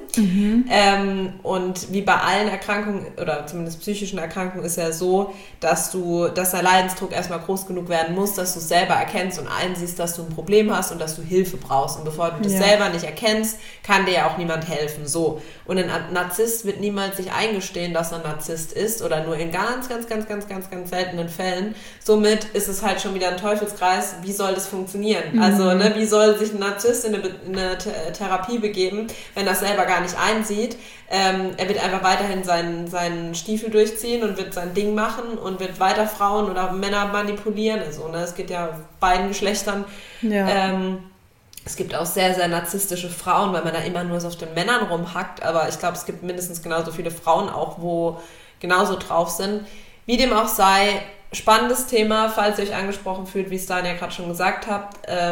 Und wie bei allen Erkrankungen oder zumindest psychischen Erkrankungen ist ja so, dass der Leidensdruck erstmal groß genug werden muss, dass du es selber erkennst und einsiehst, dass du ein Problem hast und dass du Hilfe brauchst. Und bevor du das selber nicht erkennst, kann dir ja auch niemand helfen. So. Und ein Narzisst wird niemals sich eingestehen, dass er ein Narzisst ist oder nur in ganz, ganz, ganz, ganz, ganz, ganz seltenen Fällen. Somit ist es halt schon wieder ein Teufelskreis. Wie soll das funktionieren? Also, wie soll sich ein Narzisst in eine Therapie begeben, wenn er es selber gar nicht einsieht? Er wird einfach weiterhin seinen Stiefel durchziehen und wird sein Ding machen und wird weiter Frauen oder Männer manipulieren. Also, es geht ja beiden Geschlechtern. Ja. Es gibt auch sehr, sehr narzisstische Frauen, weil man da immer nur so auf den Männern rumhackt. Aber ich glaube, es gibt mindestens genauso viele Frauen auch, wo genauso drauf sind. Wie dem auch sei, spannendes Thema, falls ihr euch angesprochen fühlt, wie es Daniel gerade schon gesagt hat,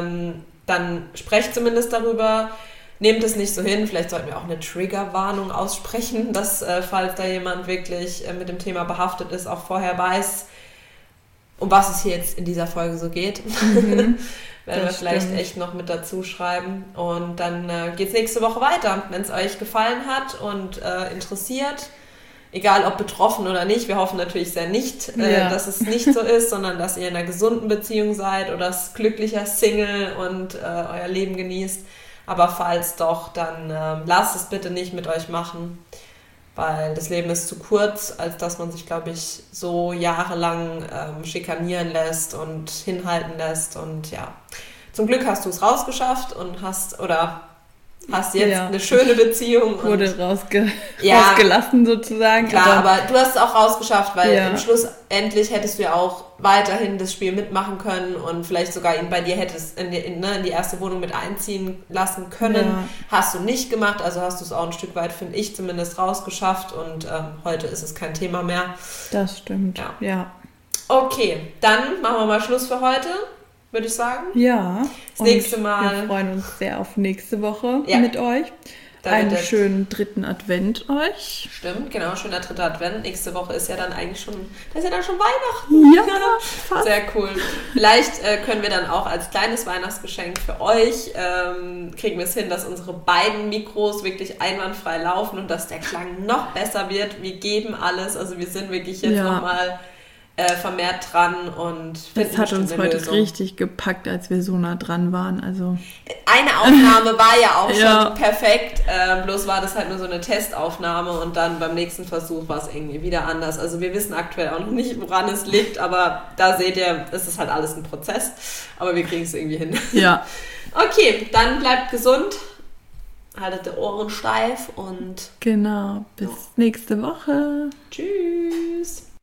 dann sprecht zumindest darüber. Nehmt es nicht so hin, vielleicht sollten wir auch eine Triggerwarnung aussprechen, dass, falls da jemand wirklich mit dem Thema behaftet ist, auch vorher weiß, um was es hier jetzt in dieser Folge so geht. Werden wir vielleicht echt noch mit dazu schreiben. Und dann geht's nächste Woche weiter. Wenn es euch gefallen hat und interessiert, egal ob betroffen oder nicht, wir hoffen natürlich sehr nicht, dass es nicht so ist, sondern dass ihr in einer gesunden Beziehung seid oder glücklicher Single und euer Leben genießt. Aber falls doch, dann lasst es bitte nicht mit euch machen, weil das Leben ist zu kurz, als dass man sich, glaube ich, so jahrelang schikanieren lässt und hinhalten lässt. Und ja, zum Glück hast du es rausgeschafft und hast jetzt eine schöne Beziehung. Wurde rausgelassen sozusagen. Klar, aber du hast es auch rausgeschafft, weil im Schluss endlich hättest du ja auch weiterhin das Spiel mitmachen können und vielleicht sogar ihn bei dir hättest in die erste Wohnung mit einziehen lassen können. Ja. Hast du nicht gemacht, also hast du es auch ein Stück weit, finde ich, zumindest rausgeschafft und heute ist es kein Thema mehr. Das stimmt, ja. Okay, dann machen wir mal Schluss für heute, würde ich sagen. Ja. Das nächste Mal. Wir freuen uns sehr auf nächste Woche mit euch. Einen schönen 3. Advent euch. Stimmt, genau, schöner 3. Advent. Nächste Woche ist ja dann eigentlich schon Weihnachten. Ja, fast. Sehr cool. Vielleicht können wir dann auch als kleines Weihnachtsgeschenk für euch, kriegen wir es hin, dass unsere beiden Mikros wirklich einwandfrei laufen und dass der Klang noch besser wird. Wir geben alles, also wir sind wirklich jetzt nochmal vermehrt dran und finden Das hat uns eine heute Lösung. richtig gepackt, als wir so nah dran waren. Also Eine Aufnahme war ja auch Ja. schon perfekt, bloß war das halt nur so eine Testaufnahme und dann beim nächsten Versuch war es irgendwie wieder anders. Also wir wissen aktuell auch noch nicht, woran es liegt, aber da seht ihr, es ist halt alles ein Prozess, aber wir kriegen es irgendwie hin. ja, Okay, dann bleibt gesund, haltet die Ohren steif und genau. Bis nächste Woche. tschüss.